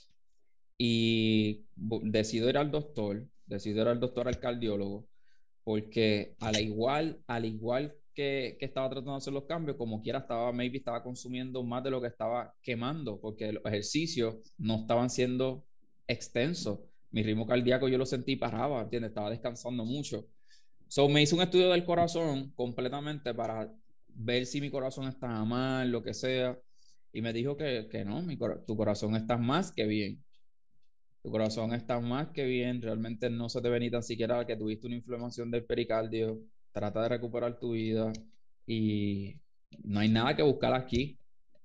Y decido ir al doctor, decido ir al doctor, al cardiólogo, porque al igual que estaba tratando de hacer los cambios, como quiera maybe estaba consumiendo más de lo que estaba quemando, porque los ejercicios no estaban siendo extensos. Mi ritmo cardíaco yo lo sentí paraba, ¿entiendes? Estaba descansando mucho. So, me hice un estudio del corazón completamente para ver si mi corazón estaba mal, lo que sea. Y me dijo que no, tu corazón está más que bien. Tu corazón está más que bien. Realmente no se te ve ni tan siquiera que tuviste una inflamación del pericardio. Trata de recuperar tu vida. Y no hay nada que buscar aquí.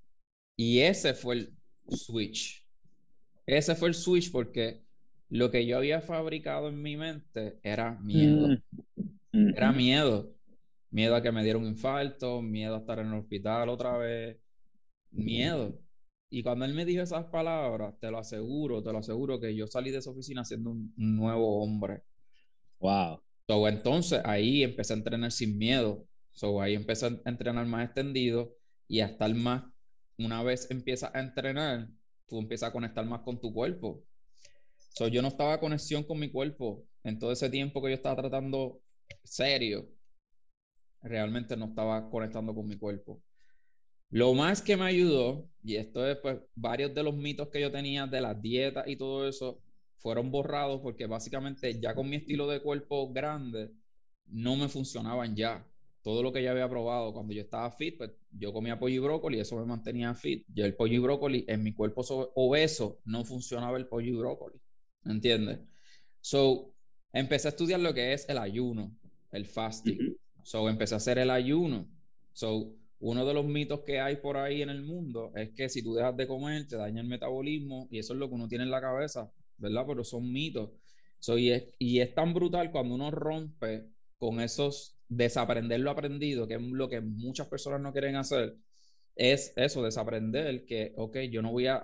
Y ese fue el switch. Ese fue el switch porque lo que yo había fabricado en mi mente era miedo. Mm, Era ujú. miedo. Miedo a que me diera un infarto, miedo a estar en el hospital otra vez, miedo. Y cuando él me dijo esas palabras, te lo aseguro que yo salí de esa oficina siendo un nuevo hombre. Wow. So, entonces ahí empecé a entrenar sin miedo. So, ahí empecé a entrenar más extendido y a estar más, una vez empiezas a entrenar, tú empiezas a conectar más con tu cuerpo. So, yo no estaba a conexión con mi cuerpo en todo ese tiempo que yo estaba tratando serio. Realmente no estaba conectando con mi cuerpo. Lo más que me ayudó, y esto es pues varios de los mitos que yo tenía de las dietas y todo eso, fueron borrados porque básicamente ya con mi estilo de cuerpo grande no me funcionaban ya. Todo lo que ya había probado cuando yo estaba fit, pues yo comía pollo y brócoli y eso me mantenía fit. Yo el pollo y brócoli en mi cuerpo obeso no funcionaba el pollo y brócoli. ¿Entiendes? So, empecé a estudiar lo que es el ayuno, el fasting. Ujú. So, empecé a hacer el ayuno. So, uno de los mitos que hay por ahí en el mundo es que si tú dejas de comer, te daña el metabolismo y eso es lo que uno tiene en la cabeza, ¿verdad? Pero son mitos. So, y es tan brutal cuando uno rompe con esos, desaprender lo aprendido, que es lo que muchas personas no quieren hacer, es eso, desaprender que, ok, yo no voy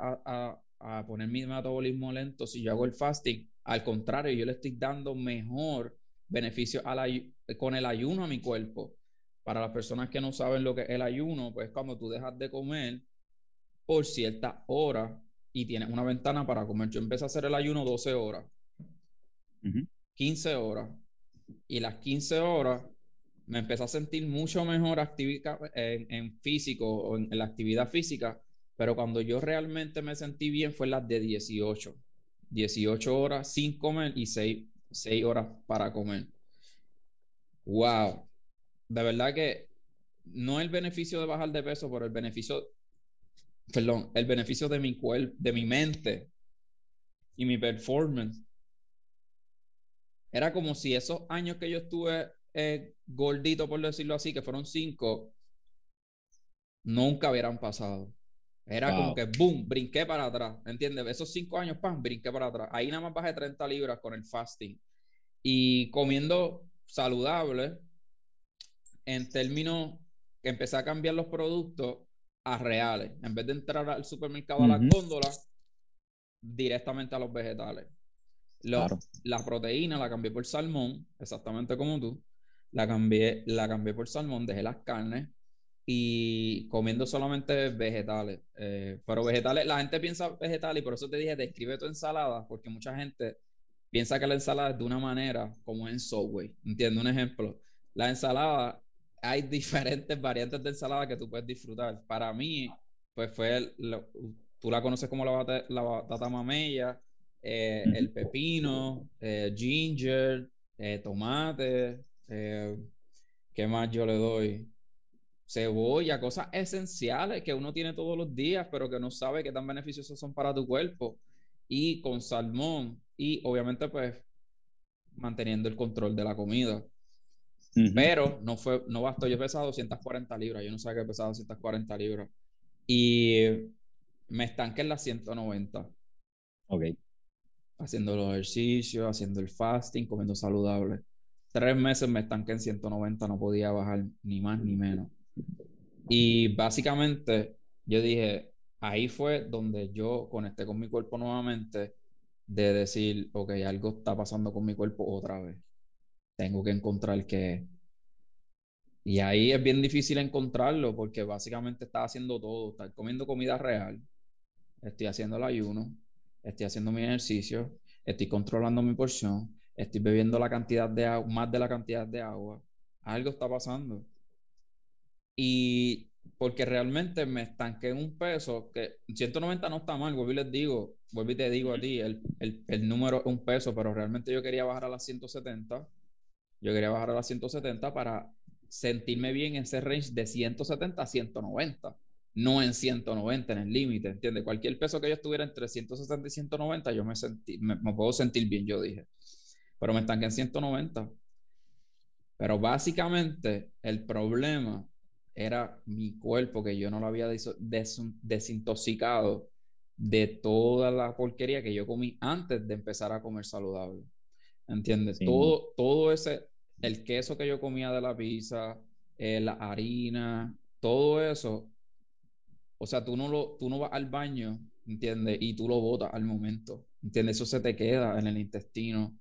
a poner mi metabolismo lento si yo hago el fasting. Al contrario, yo le estoy dando mejor beneficio con el ayuno a mi cuerpo. Para las personas que no saben lo que es el ayuno, pues cuando tú dejas de comer por cierta hora y tienes una ventana para comer. Yo empecé a hacer el ayuno 12 horas, Ujú. 15 horas, y las 15 horas me empecé a sentir mucho mejor en físico o en la actividad física, pero cuando yo realmente me sentí bien fue las de 18 horas sin comer y 6 horas para comer. Wow, de verdad que no el beneficio de bajar de peso, pero el beneficio, perdón, el beneficio de mi cuerpo, de mi mente y mi performance. Era como si esos años que yo estuve gordito, por decirlo así, que fueron 5, nunca hubieran pasado. Era como Wow. que, boom, brinqué para atrás, ¿entiendes? Esos 5 años, pam, brinqué para atrás. Ahí nada más bajé 30 libras con el fasting. Y comiendo saludable, en términos que empecé a cambiar los productos a reales. En vez de entrar al supermercado a las Ujú. góndolas, directamente a los vegetales. Claro. La proteína la cambié por salmón, exactamente como tú. La cambié por salmón, dejé las carnes y comiendo solamente vegetales. Pero vegetales, la gente piensa vegetales y por eso te dije, describe tu ensalada, porque mucha gente piensa que la ensalada es de una manera como en Subway. Entiendo un ejemplo. La ensalada, hay diferentes variantes de ensalada que tú puedes disfrutar. Para mí, pues tú la conoces como la batata mamella, Ujú. el pepino, ginger, tomate, ¿qué más yo le doy? Cebolla, cosas esenciales que uno tiene todos los días, pero que no sabe qué tan beneficiosos son para tu cuerpo. Y con salmón, y obviamente, pues, manteniendo el control de la comida. Ujú. Pero no bastó. Yo pesaba 240 libras. Yo no sabía que pesaba 240 libras. Y me estanqué en las 190 Ok. haciendo los ejercicios, haciendo el fasting, comiendo saludable. 3 meses me estanqué en 190, no podía bajar ni más ni menos. Y básicamente yo dije, ahí fue donde yo conecté con mi cuerpo nuevamente, de decir, ok, algo está pasando con mi cuerpo otra vez. Tengo que encontrar qué es. Y ahí es bien difícil encontrarlo porque básicamente estaba haciendo todo, estar comiendo comida real, estoy haciendo el ayuno, estoy haciendo mi ejercicio, estoy controlando mi porción, estoy bebiendo la cantidad de agua, más de la cantidad de agua. Algo está pasando. Y porque realmente me estanqué en un peso que 190 no está mal, vuelvo y les digo, vuelvo y te digo a ti, el número es un peso, pero realmente yo quería bajar a las 170. Yo quería bajar a las 170 para sentirme bien en ese range de 170 a 190, no en 190 en el límite, ¿entiendes? Cualquier peso que yo estuviera entre 160 y 190, yo me puedo sentir bien, yo dije. Pero me estanqué en 190. Pero básicamente el problema era mi cuerpo, que yo no lo había desintoxicado de toda la porquería que yo comí antes de empezar a comer saludable. ¿Entiendes? Sí, Todo ese, el queso que yo comía de la pizza, la harina, todo eso, o sea, tú no vas al baño, ¿entiendes? Y tú lo botas al momento, ¿entiendes? Eso se te queda en el intestino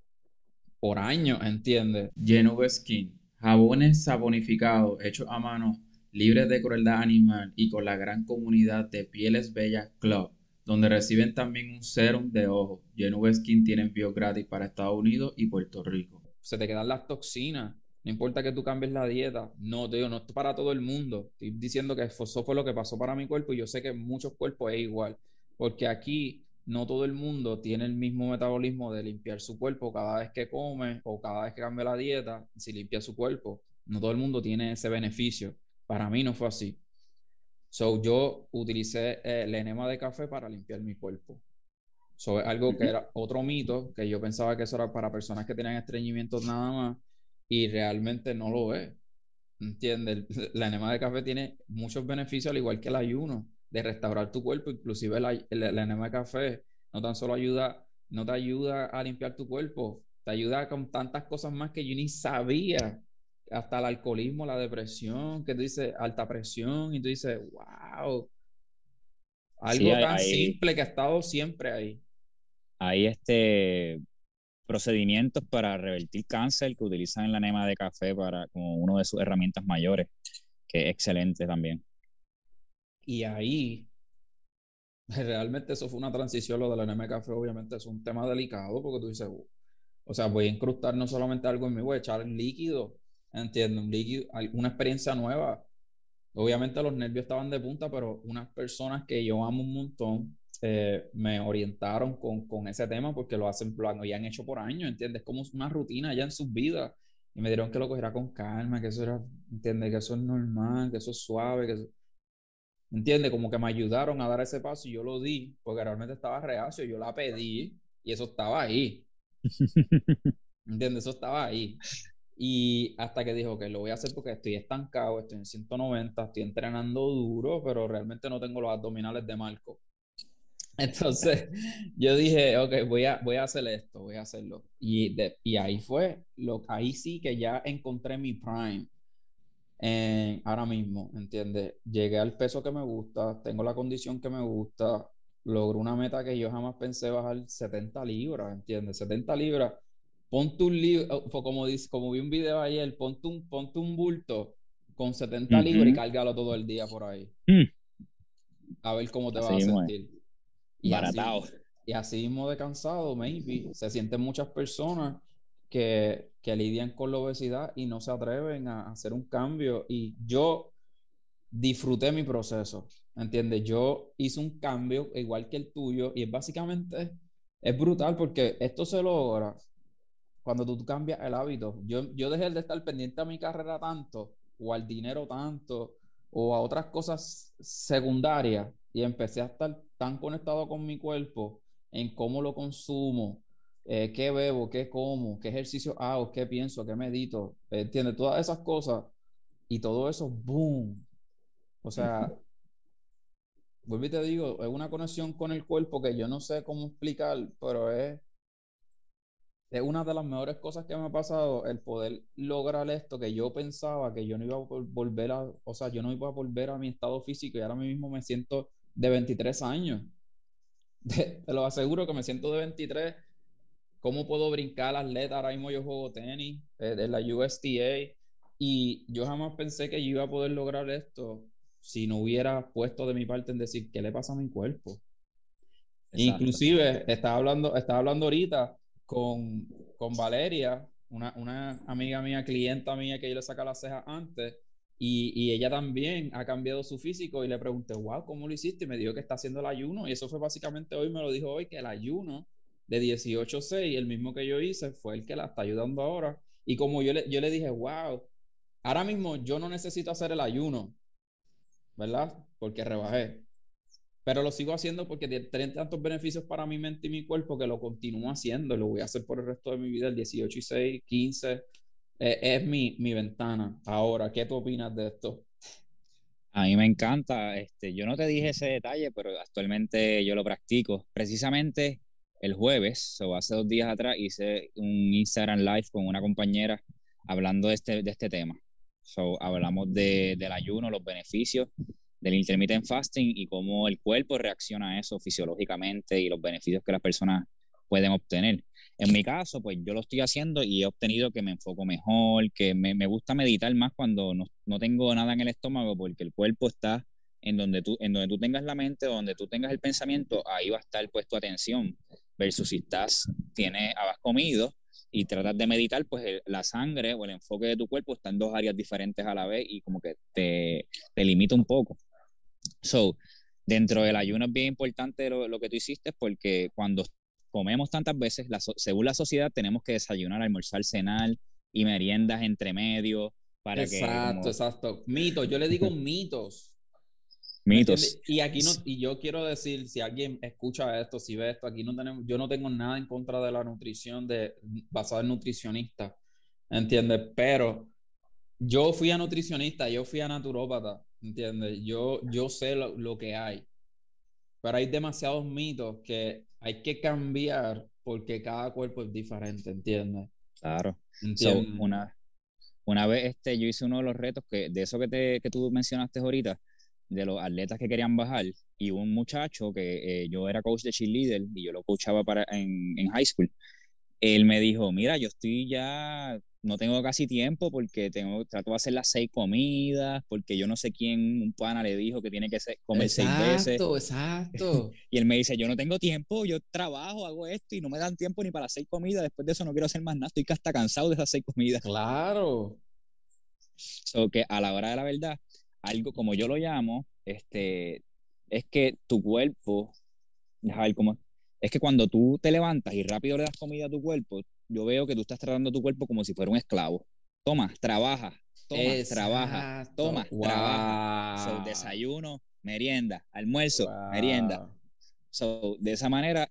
por años, ¿entiendes? Genuve Skin, jabones sabonificados hechos a mano, libres de crueldad animal y con la gran comunidad de Pieles Bellas Club, donde reciben también un serum de ojo. Genuve Skin tiene envío gratis para Estados Unidos y Puerto Rico. Se te quedan las toxinas. No importa que tú cambies la dieta. No, te digo, no es para todo el mundo. Estoy diciendo que eso fue lo que pasó para mi cuerpo y yo sé que en muchos cuerpos es igual. Porque aquí no todo el mundo tiene el mismo metabolismo de limpiar su cuerpo cada vez que come o cada vez que cambia la dieta, si limpia su cuerpo. No todo el mundo tiene ese beneficio. Para mí no fue así. So, yo utilicé el enema de café para limpiar mi cuerpo. Eso es algo que ujú. era otro mito, que yo pensaba que eso era para personas que tenían estreñimientos nada más, y realmente no lo es. ¿Entiendes? La enema de café tiene muchos beneficios, al igual que el ayuno, de restaurar tu cuerpo. Inclusive la enema de café no tan solo ayuda, no te ayuda a limpiar tu cuerpo, te ayuda con tantas cosas más que yo ni sabía. Hasta el alcoholismo, la depresión, que tú dices alta presión, y tú dices, wow, Sí, algo tan simple que ha estado siempre ahí. hay procedimientos para revertir cáncer que utilizan la enema de café para, como una de sus herramientas mayores, que es excelente también. Y ahí realmente eso fue una transición, lo del NMKF obviamente es un tema delicado porque tú dices, o sea, voy a incrustar no solamente algo en mí, voy a echar líquido, entiendo, un líquido, una experiencia nueva. Obviamente los nervios estaban de punta, pero unas personas que yo amo un montón me orientaron con ese tema porque lo habían hecho por años, ¿entiendes? Como una rutina ya en sus vidas. Y me dijeron que lo cogiera con calma, que eso era, ¿entiendes? Que eso es normal, que eso es suave, que eso... ¿Entiendes? Como que me ayudaron a dar ese paso y yo lo di, porque realmente estaba reacio, yo la pedí y eso estaba ahí. ¿Entiendes? Eso estaba ahí. Y hasta que dijo que lo voy a hacer porque estoy estancado, estoy en 190, estoy entrenando duro, pero realmente no tengo los abdominales de Marco. Entonces yo dije, ok, voy a hacer esto, voy a hacerlo. Y ahí fue, ahí sí que ya encontré mi prime ahora mismo, ¿entiendes? Llegué al peso que me gusta, tengo la condición que me gusta, logro una meta que yo jamás pensé bajar 70 libras, ¿entiendes? 70 libras. Ponte un libro, como vi un video ayer, ponte un bulto con 70 libras y Ujú. cárgalo todo el día por ahí, Mm, a ver cómo te así vas a mismo es. sentir. Y Baratado. así, y así mismo de cansado, maybe, se sienten muchas personas que lidian con la obesidad y no se atreven a hacer un cambio. Y yo disfruté mi proceso, ¿entiendes? Yo hice un cambio igual que el tuyo y es básicamente, es brutal porque esto se logra cuando tú cambias el hábito. Yo dejé de estar pendiente a mi carrera tanto, o al dinero tanto, o a otras cosas secundarias, y empecé a estar tan conectado con mi cuerpo, en cómo lo consumo, qué bebo, qué como, qué ejercicio hago, qué pienso, qué medito, ¿entiendes? Todas esas cosas, y todo eso, boom. O sea, vuelvo y te digo, es una conexión con el cuerpo que yo no sé cómo explicar, pero es una de las mejores cosas que me ha pasado el poder lograr esto que yo pensaba que yo no iba a volver a, o sea, yo no iba a volver a mi estado físico y ahora mismo me siento de 23 años. Te lo aseguro que me siento de 23. ¿Cómo puedo brincar al atleta? Ahora mismo yo juego tenis en la USTA y yo jamás pensé que yo iba a poder lograr esto si no hubiera puesto de mi parte en decir, ¿qué le pasa a mi cuerpo? Exacto. Inclusive, estaba hablando ahorita con Valeria, una amiga mía, clienta mía que yo le saca las cejas antes, y ella también ha cambiado su físico y le pregunté, wow, ¿cómo lo hiciste? Y me dijo que está haciendo el ayuno y eso fue básicamente hoy, me lo dijo hoy, que el ayuno de 18/6, el mismo que yo hice, fue el que la está ayudando ahora. Y como yo le dije, wow, ahora mismo yo no necesito hacer el ayuno, ¿verdad? Porque rebajé. Pero lo sigo haciendo porque tiene tantos beneficios para mi mente y mi cuerpo que lo continúo haciendo. Lo voy a hacer por el resto de mi vida, el 18/6, 15. Es mi ventana. Ahora, ¿qué tú opinas de esto? A mí me encanta, yo no te dije ese detalle, pero actualmente yo lo practico. Precisamente el jueves, o hace 2 días atrás, hice un Instagram Live con una compañera hablando de este tema. Hablamos del ayuno, los beneficios del intermittent fasting y cómo el cuerpo reacciona a eso fisiológicamente y los beneficios que las personas pueden obtener. En mi caso, pues yo lo estoy haciendo y he obtenido que me enfoco mejor, que me gusta meditar más cuando no tengo nada en el estómago, porque el cuerpo está en donde tú tengas la mente o donde tú tengas el pensamiento, ahí va a estar puesto atención, versus si has comido y tratas de meditar, pues la sangre o el enfoque de tu cuerpo está en dos áreas diferentes a la vez y como que te limita un poco. So, dentro del ayuno es bien importante lo que tú hiciste porque cuando comemos tantas veces, según la sociedad, tenemos que desayunar, almorzar, cenar y meriendas entre medio para que Exacto, como exacto. Mitos, yo le digo mitos. ¿Me entiendes? mitos. Y aquí no, y yo quiero decir, si alguien escucha esto, si ve esto, aquí no tenemos, yo no tengo nada en contra de la nutrición basada en nutricionistas, ¿entiendes? Pero yo fui a nutricionista, yo fui a naturópata, ¿entiendes? Yo sé lo que hay, pero hay demasiados mitos que hay que cambiar porque cada cuerpo es diferente, ¿entiendes? Claro. So, ¿Entiendes? una vez yo hice uno de los retos de eso que tú mencionaste ahorita, de los atletas que querían bajar, y un muchacho que yo era coach de cheerleader y yo lo coachaba en high school. Él me dijo, mira, yo estoy ya, no tengo casi tiempo porque trato de hacer las 6 comidas, porque yo no sé quién, un pana le dijo que tiene que comer 6 veces. Exacto, exacto. Y él me dice, yo no tengo tiempo, yo trabajo, hago esto y no me dan tiempo ni para las 6 comidas. Después de eso no quiero hacer más nada, estoy hasta cansado de esas 6 comidas. Claro. So que a la hora de la verdad, algo como yo lo llamo, es que tu cuerpo, a ver cómo, es que cuando tú te levantas y rápido le das comida a tu cuerpo, yo veo que tú estás tratando a tu cuerpo como si fuera un esclavo. Toma, trabaja, toma, trabaja, toma, Exacto. trabaja. So, Wow. desayuno, merienda, almuerzo, merienda. Wow. So, de esa manera,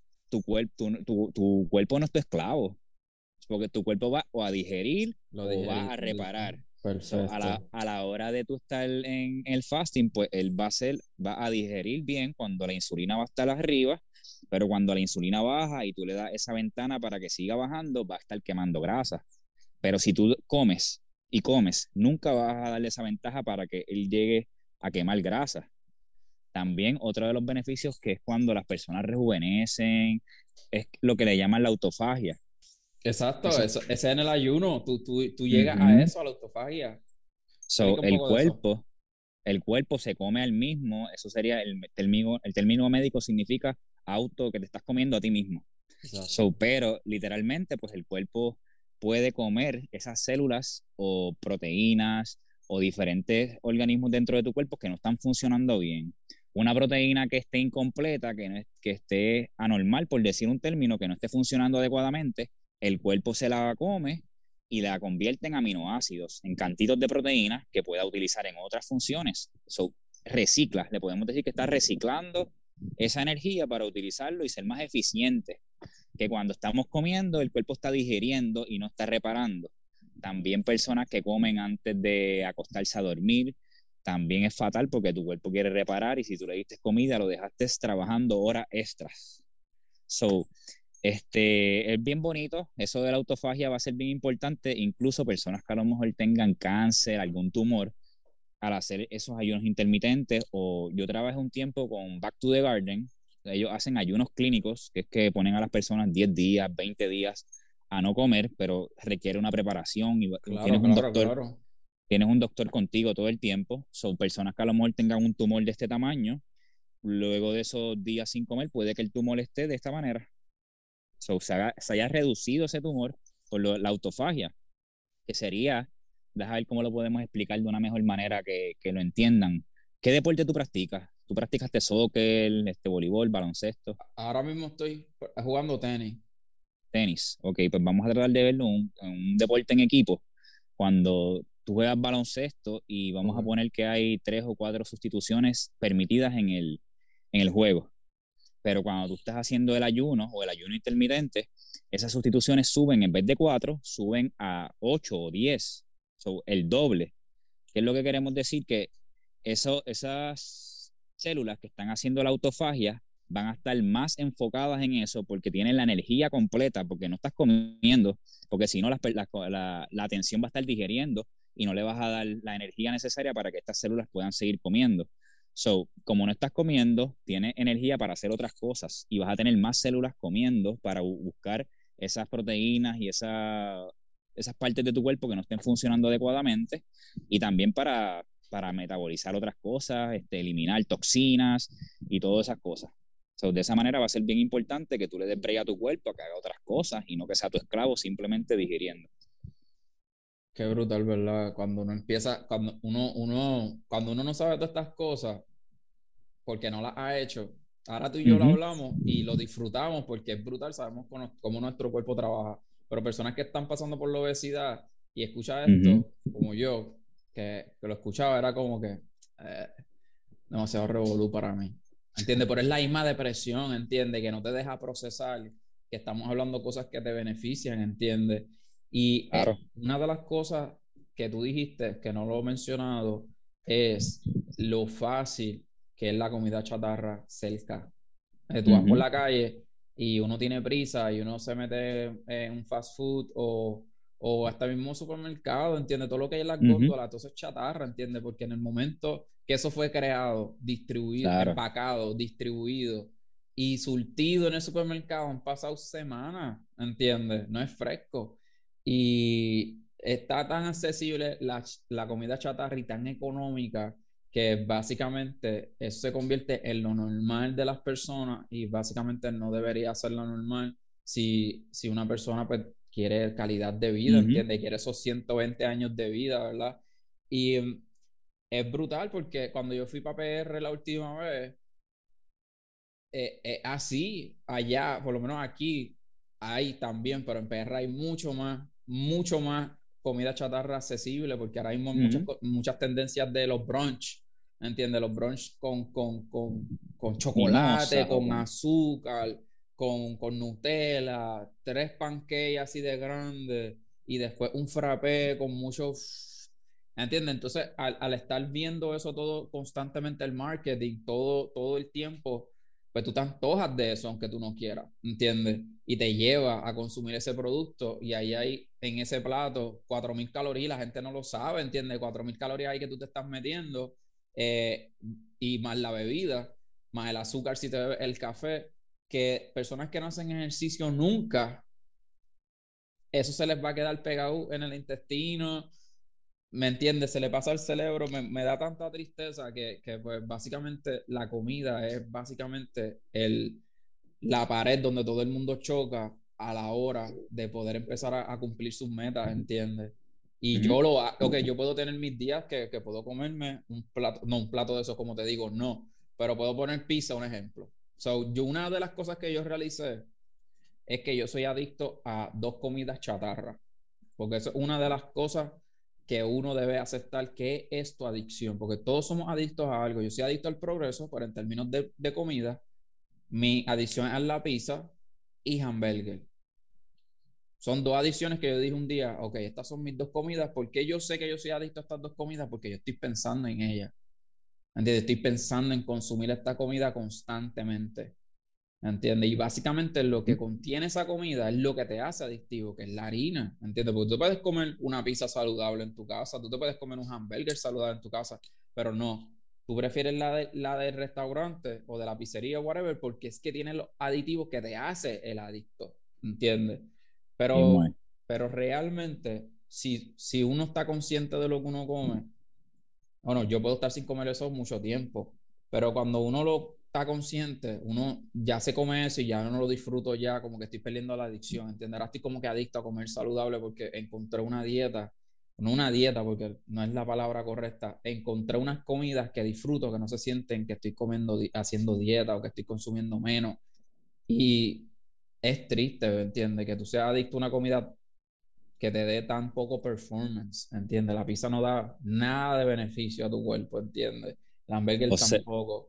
tu cuerpo no es tu esclavo, porque tu cuerpo va o a digerir Lo o va digerí. a reparar. So, a la, Perfecto. a la hora de tú estar en el fasting, pues él va a digerir bien cuando la insulina va a estar arriba, pero cuando la insulina baja y tú le das esa ventana para que siga bajando, va a estar quemando grasa. Pero si tú comes y comes, nunca vas a darle esa ventaja para que él llegue a quemar grasa. También otro de los beneficios que es cuando las personas rejuvenecen, es lo que le llaman la autofagia. Exacto. Eso, Ese es en el ayuno. Tú llegas a ujú. eso, a la autofagia. So, Explica un poco de eso. el cuerpo se come al mismo, eso sería el término médico significa auto, que te estás comiendo a ti mismo. Exacto. So, pero literalmente, pues el cuerpo puede comer esas células o proteínas o diferentes organismos dentro de tu cuerpo que no están funcionando bien. Una proteína que esté incompleta, que esté anormal, por decir un término, que no esté funcionando adecuadamente, el cuerpo se la come y la convierte en aminoácidos, en cantitos de proteínas que pueda utilizar en otras funciones. So, recicla, le podemos decir que está reciclando esa energía para utilizarlo y ser más eficiente, que cuando estamos comiendo el cuerpo está digiriendo y no está reparando. También personas que comen antes de acostarse a dormir, también es fatal porque tu cuerpo quiere reparar y si tú le diste comida lo dejaste trabajando horas extras. So, es bien bonito, eso de la autofagia va a ser bien importante, incluso personas que a lo mejor tengan cáncer, algún tumor, al hacer esos ayunos intermitentes, o yo trabajé un tiempo con Back to the Garden, ellos hacen ayunos clínicos, que es que ponen a las personas 10 días, 20 días a no comer, pero requiere una preparación y Claro, claro, claro. tienes un doctor contigo todo el tiempo, son personas que a lo mejor tengan un tumor de este tamaño, luego de esos días sin comer puede que el tumor esté de esta manera, se haya reducido ese tumor por la autofagia, que sería deja ver cómo lo podemos explicar de una mejor manera que lo entiendan. ¿Qué deporte tú practicas? ¿Tú practicaste soccer, voleibol, baloncesto, Ahora mismo estoy jugando tenis. tenis? Ok, pues vamos a tratar de verlo un deporte en equipo. Cuando tú juegas baloncesto y vamos a Ok. poner que hay 3 o 4 sustituciones permitidas en el juego. Pero cuando tú estás haciendo el ayuno o el ayuno intermitente, esas sustituciones suben, en vez de 4, suben a 8 o 10, so, el doble. ¿Qué es lo que queremos decir? Que esas células que están haciendo la autofagia van a estar más enfocadas en eso porque tienen la energía completa, porque no estás comiendo, porque si no la atención va a estar digeriendo y no le vas a dar la energía necesaria para que estas células puedan seguir comiendo. So, como no estás comiendo, tienes energía para hacer otras cosas y vas a tener más células comiendo para buscar esas proteínas y esas partes de tu cuerpo que no estén funcionando adecuadamente y también para metabolizar otras cosas, eliminar toxinas y todas esas cosas. So, de esa manera va a ser bien importante que tú le des break a tu cuerpo a que haga otras cosas y no que sea tu esclavo simplemente digiriendo. Qué brutal, ¿verdad? Cuando uno empieza, cuando uno no sabe todas estas cosas, porque no las ha hecho. Ahora tú y yo lo Ujú, hablamos y lo disfrutamos porque es brutal, sabemos cómo nuestro cuerpo trabaja. Pero personas que están pasando por la obesidad y escuchan ujú. esto, como yo, que lo escuchaba, era como que eh, demasiado revolú para mí. ¿Entiendes? Pero es la misma depresión, ¿entiendes? Que no te deja procesar, que estamos hablando cosas que te benefician, ¿entiendes? Y Claro. una de las cosas que tú dijiste, que no lo he mencionado, es lo fácil que es la comida chatarra cerca. Tú vas por Ujú, la calle y uno tiene prisa y uno se mete en un fast food o hasta mismo supermercado, ¿entiendes? Todo lo que hay en las ujú. góndolas, todo eso es chatarra, ¿entiendes? Porque en el momento que eso fue creado, distribuido, Claro. empacado, distribuido y surtido en el supermercado, han pasado semanas, ¿entiendes? No es fresco. Y está tan accesible la comida chatarra y tan económica que básicamente eso se convierte en lo normal de las personas y básicamente no debería ser lo normal si una persona pues, quiere calidad de vida, Ujú, ¿entiendes? Quiere esos 120 años de vida, ¿verdad? Y es brutal porque cuando yo fui para PR la última vez, así, allá, por lo menos aquí, hay también, pero en PR hay mucho más comida chatarra accesible, porque ahora mismo hay ujú. muchas tendencias de los brunch, ¿entiendes? Los brunch con chocolate, Mimosas o con con... azúcar, con Nutella, 3 pancakes así de grandes, y después un frappé con muchos... ¿Entiendes? Entonces, al estar viendo eso todo constantemente, el marketing, todo el tiempo, pues tú te antojas de eso aunque tú no quieras, ¿entiendes? Y te lleva a consumir ese producto y ahí hay en ese plato 4.000 calorías, la gente no lo sabe, ¿entiendes? 4.000 calorías ahí que tú te estás metiendo eh, y más la bebida, más el azúcar si te bebes el café, que personas que no hacen ejercicio nunca, eso se les va a quedar pegado en el intestino, ¿me entiendes? Se le pasa al cerebro, me da tanta tristeza que pues básicamente la comida es básicamente la pared donde todo el mundo choca a la hora de poder empezar a cumplir sus metas, ¿entiendes? Y Ujú, ok, yo puedo tener mis días que puedo comerme un plato, no un plato de esos como te digo, no, pero puedo poner pizza, un ejemplo. So, una de las cosas que yo realicé es que yo soy adicto a 2 comidas chatarra, porque eso es una de las cosas que uno debe aceptar que es tu adicción, porque todos somos adictos a algo. Yo soy adicto al progreso, pero en términos de comida, mi adicción es la pizza y hamburger. Son 2 adicciones que yo dije un día, ok, estas son mis 2 comidas. ¿Por qué yo sé que yo soy adicto a estas 2 comidas? Porque yo estoy pensando en ellas. ¿Entiendes? Estoy pensando en consumir esta comida constantemente. ¿Entiendes? Y básicamente lo que ujú. contiene esa comida es lo que te hace adictivo, que es la harina. ¿Entiendes? Porque tú puedes comer una pizza saludable en tu casa, tú te puedes comer un hamburger saludable en tu casa, pero no. Tú prefieres la del restaurante o de la pizzería o whatever, porque es que tiene los aditivos que te hace el adicto. ¿Entiendes? Mismo es. Pero realmente, si uno está consciente de lo que uno come, bueno, yo puedo estar sin comer eso mucho tiempo, pero cuando uno lo está consciente, uno ya se come eso y ya no lo disfruto ya, como que estoy perdiendo la adicción, ¿entiendes? Ahora estoy como que adicto a comer saludable porque encontré una dieta no una dieta porque no es la palabra correcta, encontré unas comidas que disfruto, que no se sienten que estoy comiendo, haciendo dieta o que estoy consumiendo menos. Y es triste, ¿entiendes? Que tú seas adicto a una comida que te dé tan poco performance, ¿entiendes? La pizza no da nada de beneficio a tu cuerpo, ¿entiendes? La hamburger O sea, tampoco.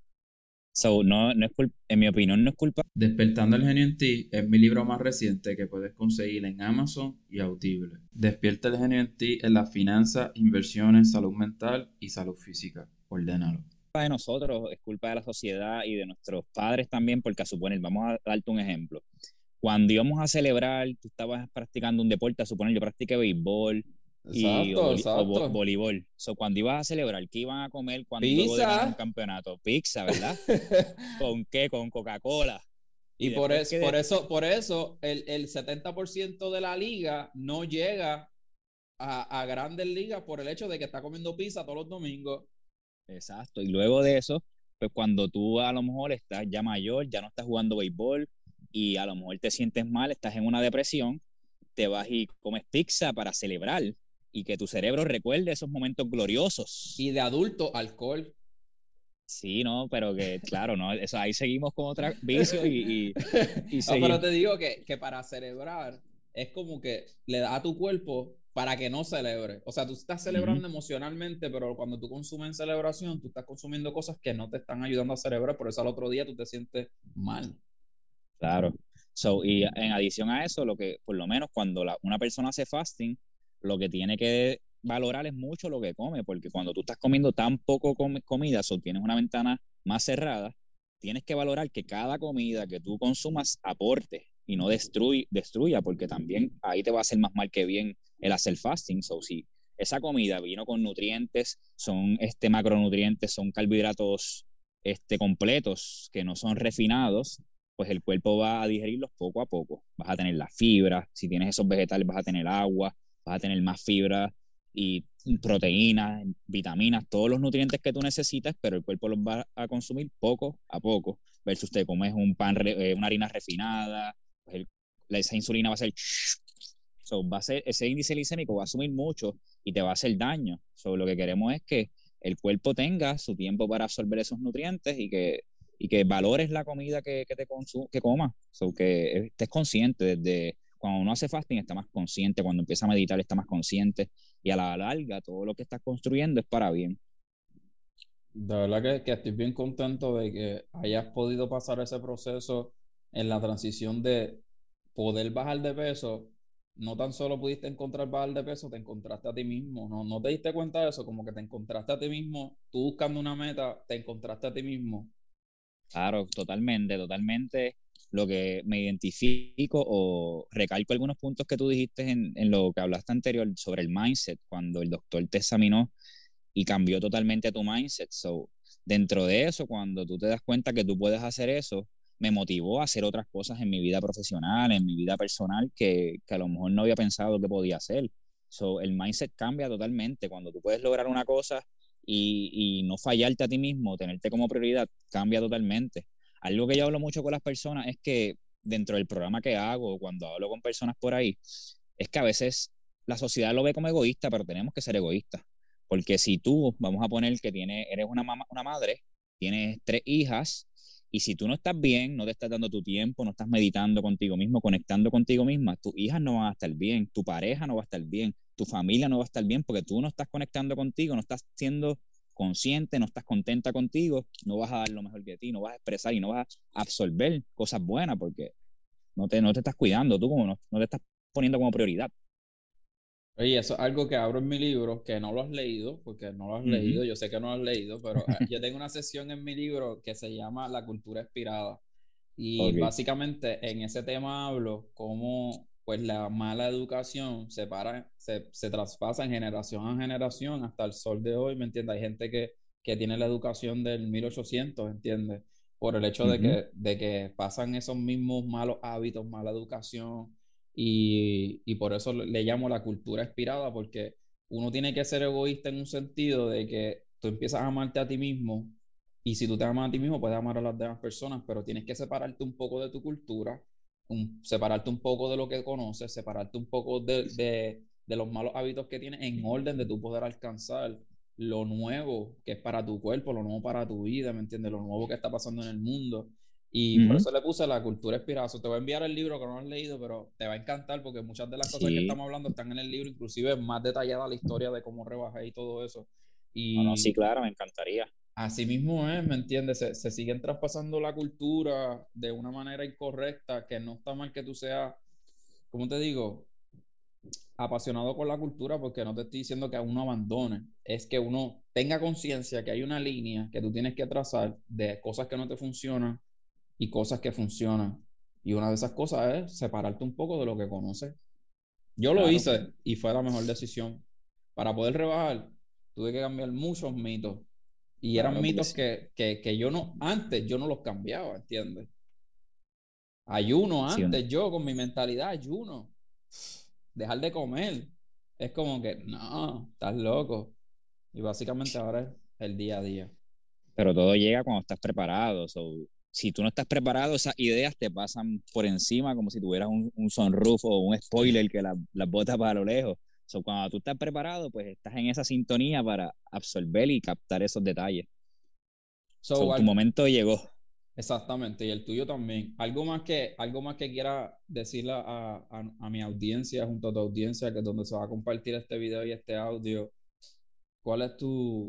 so, no es en mi opinión, no es culpa. Despertando el genio en ti es mi libro más reciente que puedes conseguir en Amazon y Audible. Despierta el genio en ti en las finanzas, inversiones, salud mental y salud física. Ordénalo. De nosotros, es culpa de la sociedad y de nuestros padres también, porque a suponer, vamos a darte un ejemplo. Cuando íbamos a celebrar, tú estabas practicando un deporte, a suponer, yo practiqué béisbol Exacto, exacto. voleibol. So, cuando ibas a celebrar, ¿qué iban a comer cuando luego de ganar un Pizza. campeonato? Pizza, ¿verdad? ¿Con qué? Con Coca-Cola. Y Y por después eso, que... por eso el 70% de la liga no llega a grandes ligas por el hecho de que está comiendo pizza todos los domingos. Exacto. Y luego de eso, pues cuando tú a lo mejor estás ya mayor, ya no estás jugando béisbol y a lo mejor te sientes mal, estás en una depresión, te vas y comes pizza para celebrar y que tu cerebro recuerde esos momentos gloriosos. Y de adulto, alcohol. Sí, no, pero que claro, no, eso, ahí seguimos con otro vicio y No, pero seguimos. te digo que para celebrar es como que le da a tu cuerpo para que no celebre. O sea, tú estás Ujú, celebrando emocionalmente, pero cuando tú consumes en celebración, tú estás consumiendo cosas que no te están ayudando a celebrar, por eso al otro día tú te sientes mal. claro. So, y en adición a eso, lo que, por lo menos cuando una persona hace fasting, lo que tiene que valorar es mucho lo que come, porque cuando tú estás comiendo tan poco comida, o tienes una ventana más cerrada, tienes que valorar que cada comida que tú consumas aporte y no destruya, porque también ahí te va a hacer más mal que bien el hacer fasting. So, si esa comida vino con nutrientes, son macronutrientes, son carbohidratos completos que no son refinados, pues el cuerpo va a digerirlos poco a poco. Vas a tener la fibra, si tienes esos vegetales vas a tener agua, vas a tener más fibra y proteínas, vitaminas, todos los nutrientes que tú necesitas, pero el cuerpo los va a consumir poco a poco, versus te comes un pan, una harina refinada, pues esa insulina va a ser... So, va a ser, ese índice glicémico va a subir mucho y te va a hacer daño. So, lo que queremos es que el cuerpo tenga su tiempo para absorber esos nutrientes y que valores la comida que comas. So, que estés consciente desde cuando uno hace fasting está más consciente, cuando empieza a meditar está más consciente y a la larga todo lo que estás construyendo es para bien. De verdad que estoy bien contento de que hayas podido pasar ese proceso en la transición de poder bajar de peso. No tan solo pudiste encontrar bajar de peso, te encontraste a ti mismo. No te diste cuenta de eso, como que te encontraste a ti mismo, tú buscando una meta, te encontraste a ti mismo. Claro, totalmente, totalmente. Lo que me identifico o recalco algunos puntos que tú dijiste en lo que hablaste anterior sobre el mindset, cuando el doctor te examinó y cambió totalmente tu mindset. So, dentro de eso, cuando tú te das cuenta que tú puedes hacer eso, me motivó a hacer otras cosas en mi vida profesional, en mi vida personal, que a lo mejor no había pensado que podía hacer. So, el mindset cambia totalmente. Cuando tú puedes lograr una cosa y no fallarte a ti mismo, tenerte como prioridad, cambia totalmente. Algo que yo hablo mucho con las personas es que dentro del programa que hago, cuando hablo con personas por ahí, es que a veces la sociedad lo ve como egoísta, pero tenemos que ser egoístas. Porque si tú, vamos a poner que eres una madre, tienes 3 hijas, y si tú no estás bien, no te estás dando tu tiempo, no estás meditando contigo mismo, conectando contigo misma, tus hijas no van a estar bien, tu pareja no va a estar bien, tu familia no va a estar bien porque tú no estás conectando contigo, no estás siendo consciente, no estás contenta contigo, no vas a dar lo mejor de ti, no vas a expresar y no vas a absorber cosas buenas porque no te estás cuidando, tú como no te estás poniendo como prioridad. Oye, eso es algo que abro en mi libro, que no lo has leído, porque no lo has Uh -huh. leído, yo sé que no lo has leído, pero yo tengo una sección en mi libro que se llama La cultura expirada. Y Ok. básicamente en ese tema hablo cómo pues la mala educación se traspasa en generación a generación hasta el sol de hoy, ¿me entiendes? Hay gente que tiene la educación del 1800, ¿entiendes? Por el hecho Uh -huh. de que pasan esos mismos malos hábitos, mala educación, y por eso le llamo la cultura expirada, porque uno tiene que ser egoísta en un sentido de que tú empiezas a amarte a ti mismo y si tú te amas a ti mismo, puedes amar a las demás personas, pero tienes que separarte un poco de tu cultura, separarte un poco de lo que conoces, separarte un poco de los malos hábitos que tienes en orden de tú poder alcanzar lo nuevo que es para tu cuerpo, lo nuevo para tu vida, ¿me entiendes? Lo nuevo que está pasando en el mundo. Y por Ujú. eso le puse la cultura espirazo. Te voy a enviar el libro que no has leído, pero te va a encantar porque muchas de las cosas que Sí, estamos hablando están en el libro, inclusive más detallada la historia de cómo rebajé y todo eso. no, no, sí, Y claro, me encantaría. así mismo es, ¿me entiendes? Se siguen traspasando la cultura de una manera incorrecta, que no está mal que tú seas, ¿cómo te digo? Apasionado con la cultura, porque no te estoy diciendo que uno abandone, es que uno tenga conciencia que hay una línea que tú tienes que trazar de cosas que no te funcionan y cosas que funcionan. Y una de esas cosas es separarte un poco de lo que conoces. Yo lo Claro. hice y fue la mejor decisión. Para poder rebajar, tuve que cambiar muchos mitos. Y eran Claro, porque mitos sí. que yo no, antes yo no los cambiaba, ¿entiendes? Ayuno Sí, antes, yo con mi mentalidad, ayuno. Dejar de comer. Es como que, no, estás loco. Y básicamente ahora es el día a día. pero todo llega cuando estás preparado. So, si tú no estás preparado, esas ideas te pasan por encima como si tuvieras un sunroof o un spoiler que las bota para lo lejos. So, cuando tú estás preparado, pues estás en esa sintonía para absorber y captar esos detalles. So, So, tu momento llegó. exactamente, y el tuyo también. Algo más que quiera decirle a mi audiencia, junto a tu audiencia, que es donde se va a compartir este video y este audio. ¿Cuál es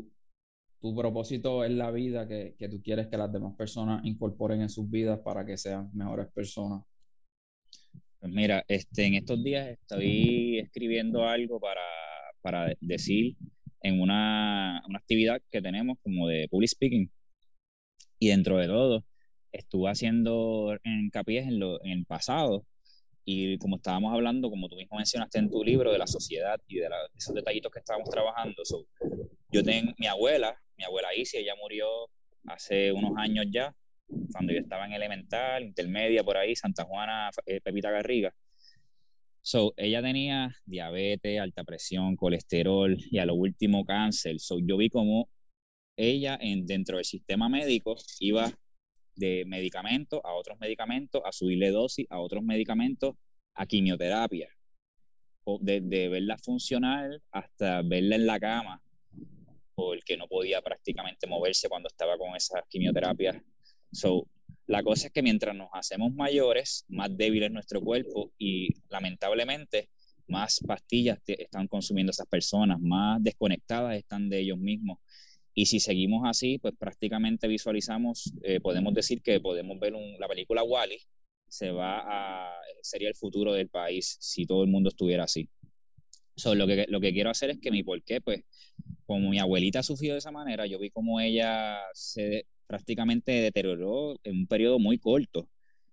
tu propósito en la vida que tú quieres que las demás personas incorporen en sus vidas para que sean mejores personas? Pues mira, en estos días estoy escribiendo algo para decir en una actividad que tenemos como de public speaking. Y dentro de todo, estuve haciendo hincapié en el pasado. Y como estábamos hablando, como tú mismo mencionaste en tu libro, de la sociedad y de esos detallitos que estábamos trabajando. So, yo tengo mi abuela Isi, ella murió hace unos años ya, cuando yo estaba en elemental, intermedia, por ahí, Santa Juana, Pepita Garriga. So, ella tenía diabetes, alta presión, colesterol y a lo último cáncer. So, yo vi como ella dentro del sistema médico iba de medicamentos a otros medicamentos, a subirle dosis a otros medicamentos, a quimioterapia, o de verla funcionar hasta verla en la cama, porque no podía prácticamente moverse cuando estaba con esas quimioterapias. So, la cosa es que mientras nos hacemos mayores, más débil es nuestro cuerpo y lamentablemente más pastillas están consumiendo esas personas, más desconectadas están de ellos mismos. Y si seguimos así, pues prácticamente visualizamos, podemos decir que podemos ver la película Wall-E, sería el futuro del país si todo el mundo estuviera así. So, lo que quiero hacer es que mi porqué, pues, como mi abuelita sufrió de esa manera, yo vi como ella se prácticamente deterioró en un periodo muy corto.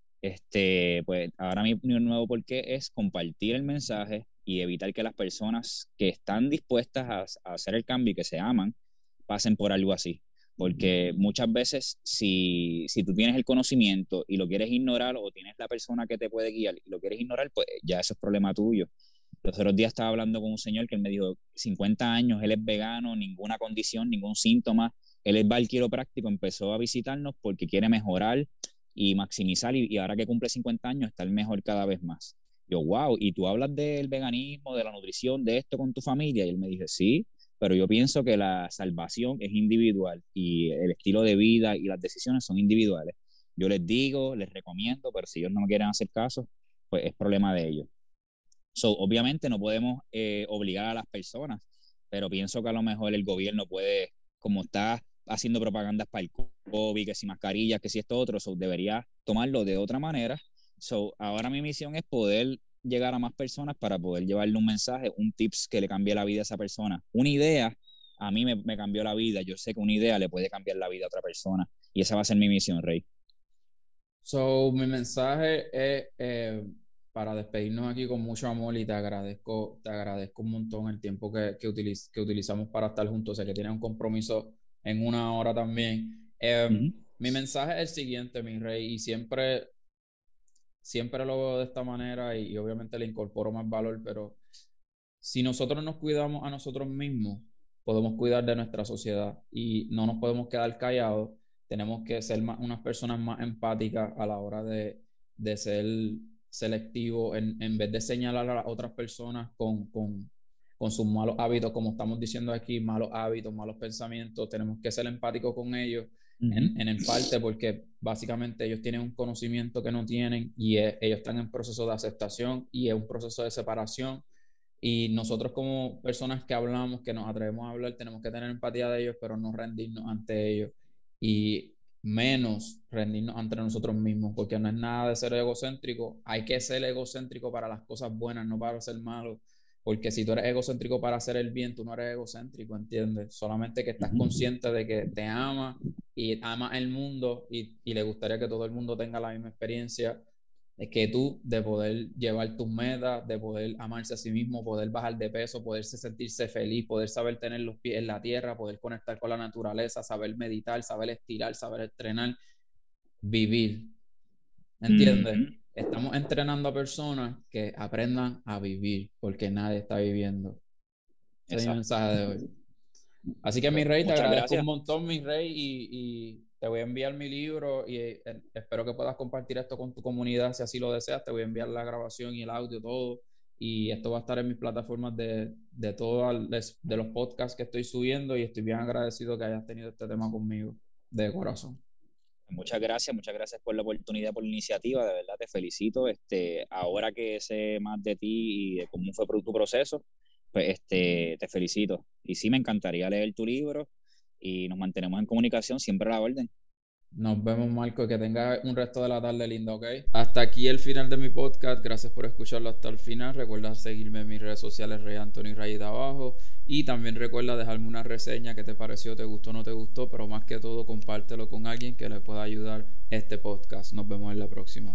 Pues ahora mi nuevo porqué es compartir el mensaje y evitar que las personas que están dispuestas a hacer el cambio y que se aman pasen por algo así. Porque muchas veces si tú tienes el conocimiento y lo quieres ignorar o tienes la persona que te puede guiar y lo quieres ignorar, pues ya eso es problema tuyo. Los otros días estaba hablando con un señor que él me dijo, 50 años, él es vegano, ninguna condición, ningún síntoma. Él va al quiropráctico, empezó a visitarnos porque quiere mejorar y maximizar y ahora que cumple 50 años está el mejor cada vez más. Yo, wow, ¿y tú hablas del veganismo, de la nutrición, de esto con tu familia? Y él me dice, sí, pero yo pienso que la salvación es individual y el estilo de vida y las decisiones son individuales. Yo les digo, les recomiendo, pero si ellos no me quieren hacer caso, pues es problema de ellos. So, obviamente no podemos obligar a las personas, pero pienso que a lo mejor el gobierno puede, como está haciendo propagandas para el COVID, que si mascarillas, que si esto otro, so, debería tomarlo de otra manera. So, ahora mi misión es poder llegar a más personas para poder llevarle un mensaje, un tips que le cambie la vida a esa persona. Una idea a mí me cambió la vida. Yo sé que una idea le puede cambiar la vida a otra persona y esa va a ser mi misión, Rey. So, mi mensaje es para despedirnos aquí con mucho amor y te agradezco un montón el tiempo que utilizamos para estar juntos. Sé que tienes un compromiso en una hora también. Uh -huh. Mi mensaje es el siguiente, mi rey, y siempre lo veo de esta manera y obviamente le incorporo más valor, pero si nosotros nos cuidamos a nosotros mismos, podemos cuidar de nuestra sociedad y no nos podemos quedar callados. Tenemos que ser unas personas más empáticas a la hora de ser selectivos en vez de señalar a las otras personas con sus malos hábitos, como estamos diciendo aquí, malos hábitos, malos pensamientos. Tenemos que ser empáticos con ellos en parte porque básicamente ellos tienen un conocimiento que no tienen y ellos están en proceso de aceptación y es un proceso de separación. Y nosotros como personas que hablamos, que nos atrevemos a hablar, tenemos que tener empatía de ellos, pero no rendirnos ante ellos. Y menos rendirnos ante nosotros mismos, porque no es nada de ser egocéntrico. Hay que ser egocéntrico para las cosas buenas, no para ser malo. Porque si tú eres egocéntrico para hacer el bien, tú no eres egocéntrico, ¿entiendes? Solamente que estás consciente de que te ama y ama el mundo y le gustaría que todo el mundo tenga la misma experiencia que tú, de poder llevar tus metas, de poder amarse a sí mismo, poder bajar de peso, poderse sentirse feliz, poder saber tener los pies en la tierra, poder conectar con la naturaleza, saber meditar, saber estirar, saber entrenar, vivir. ¿Entiendes? Estamos entrenando a personas que aprendan a vivir, porque nadie está viviendo. Ese es mi mensaje de hoy. Así que, mi rey, te agradezco un montón, mi rey, y te voy a enviar mi libro y espero que puedas compartir esto con tu comunidad si así lo deseas. Te voy a enviar la grabación y el audio, todo. Y esto va a estar en mis plataformas de todos de los podcasts que estoy subiendo y estoy bien agradecido que hayas tenido este tema conmigo, de corazón. Muchas gracias por la oportunidad, por la iniciativa, de verdad te felicito. Ahora que sé más de ti y de cómo fue tu proceso, pues te felicito. Y sí, me encantaría leer tu libro y nos mantenemos en comunicación, siempre a la orden. Nos vemos, Marco, que tengas un resto de la tarde linda, ¿ok? Hasta aquí el final de mi podcast. Gracias por escucharlo hasta el final. Recuerda seguirme en mis redes sociales, Rey Anthony Rayita abajo. Y también recuerda dejarme una reseña, qué te pareció, te gustó o no te gustó. Pero más que todo, compártelo con alguien que le pueda ayudar este podcast. Nos vemos en la próxima.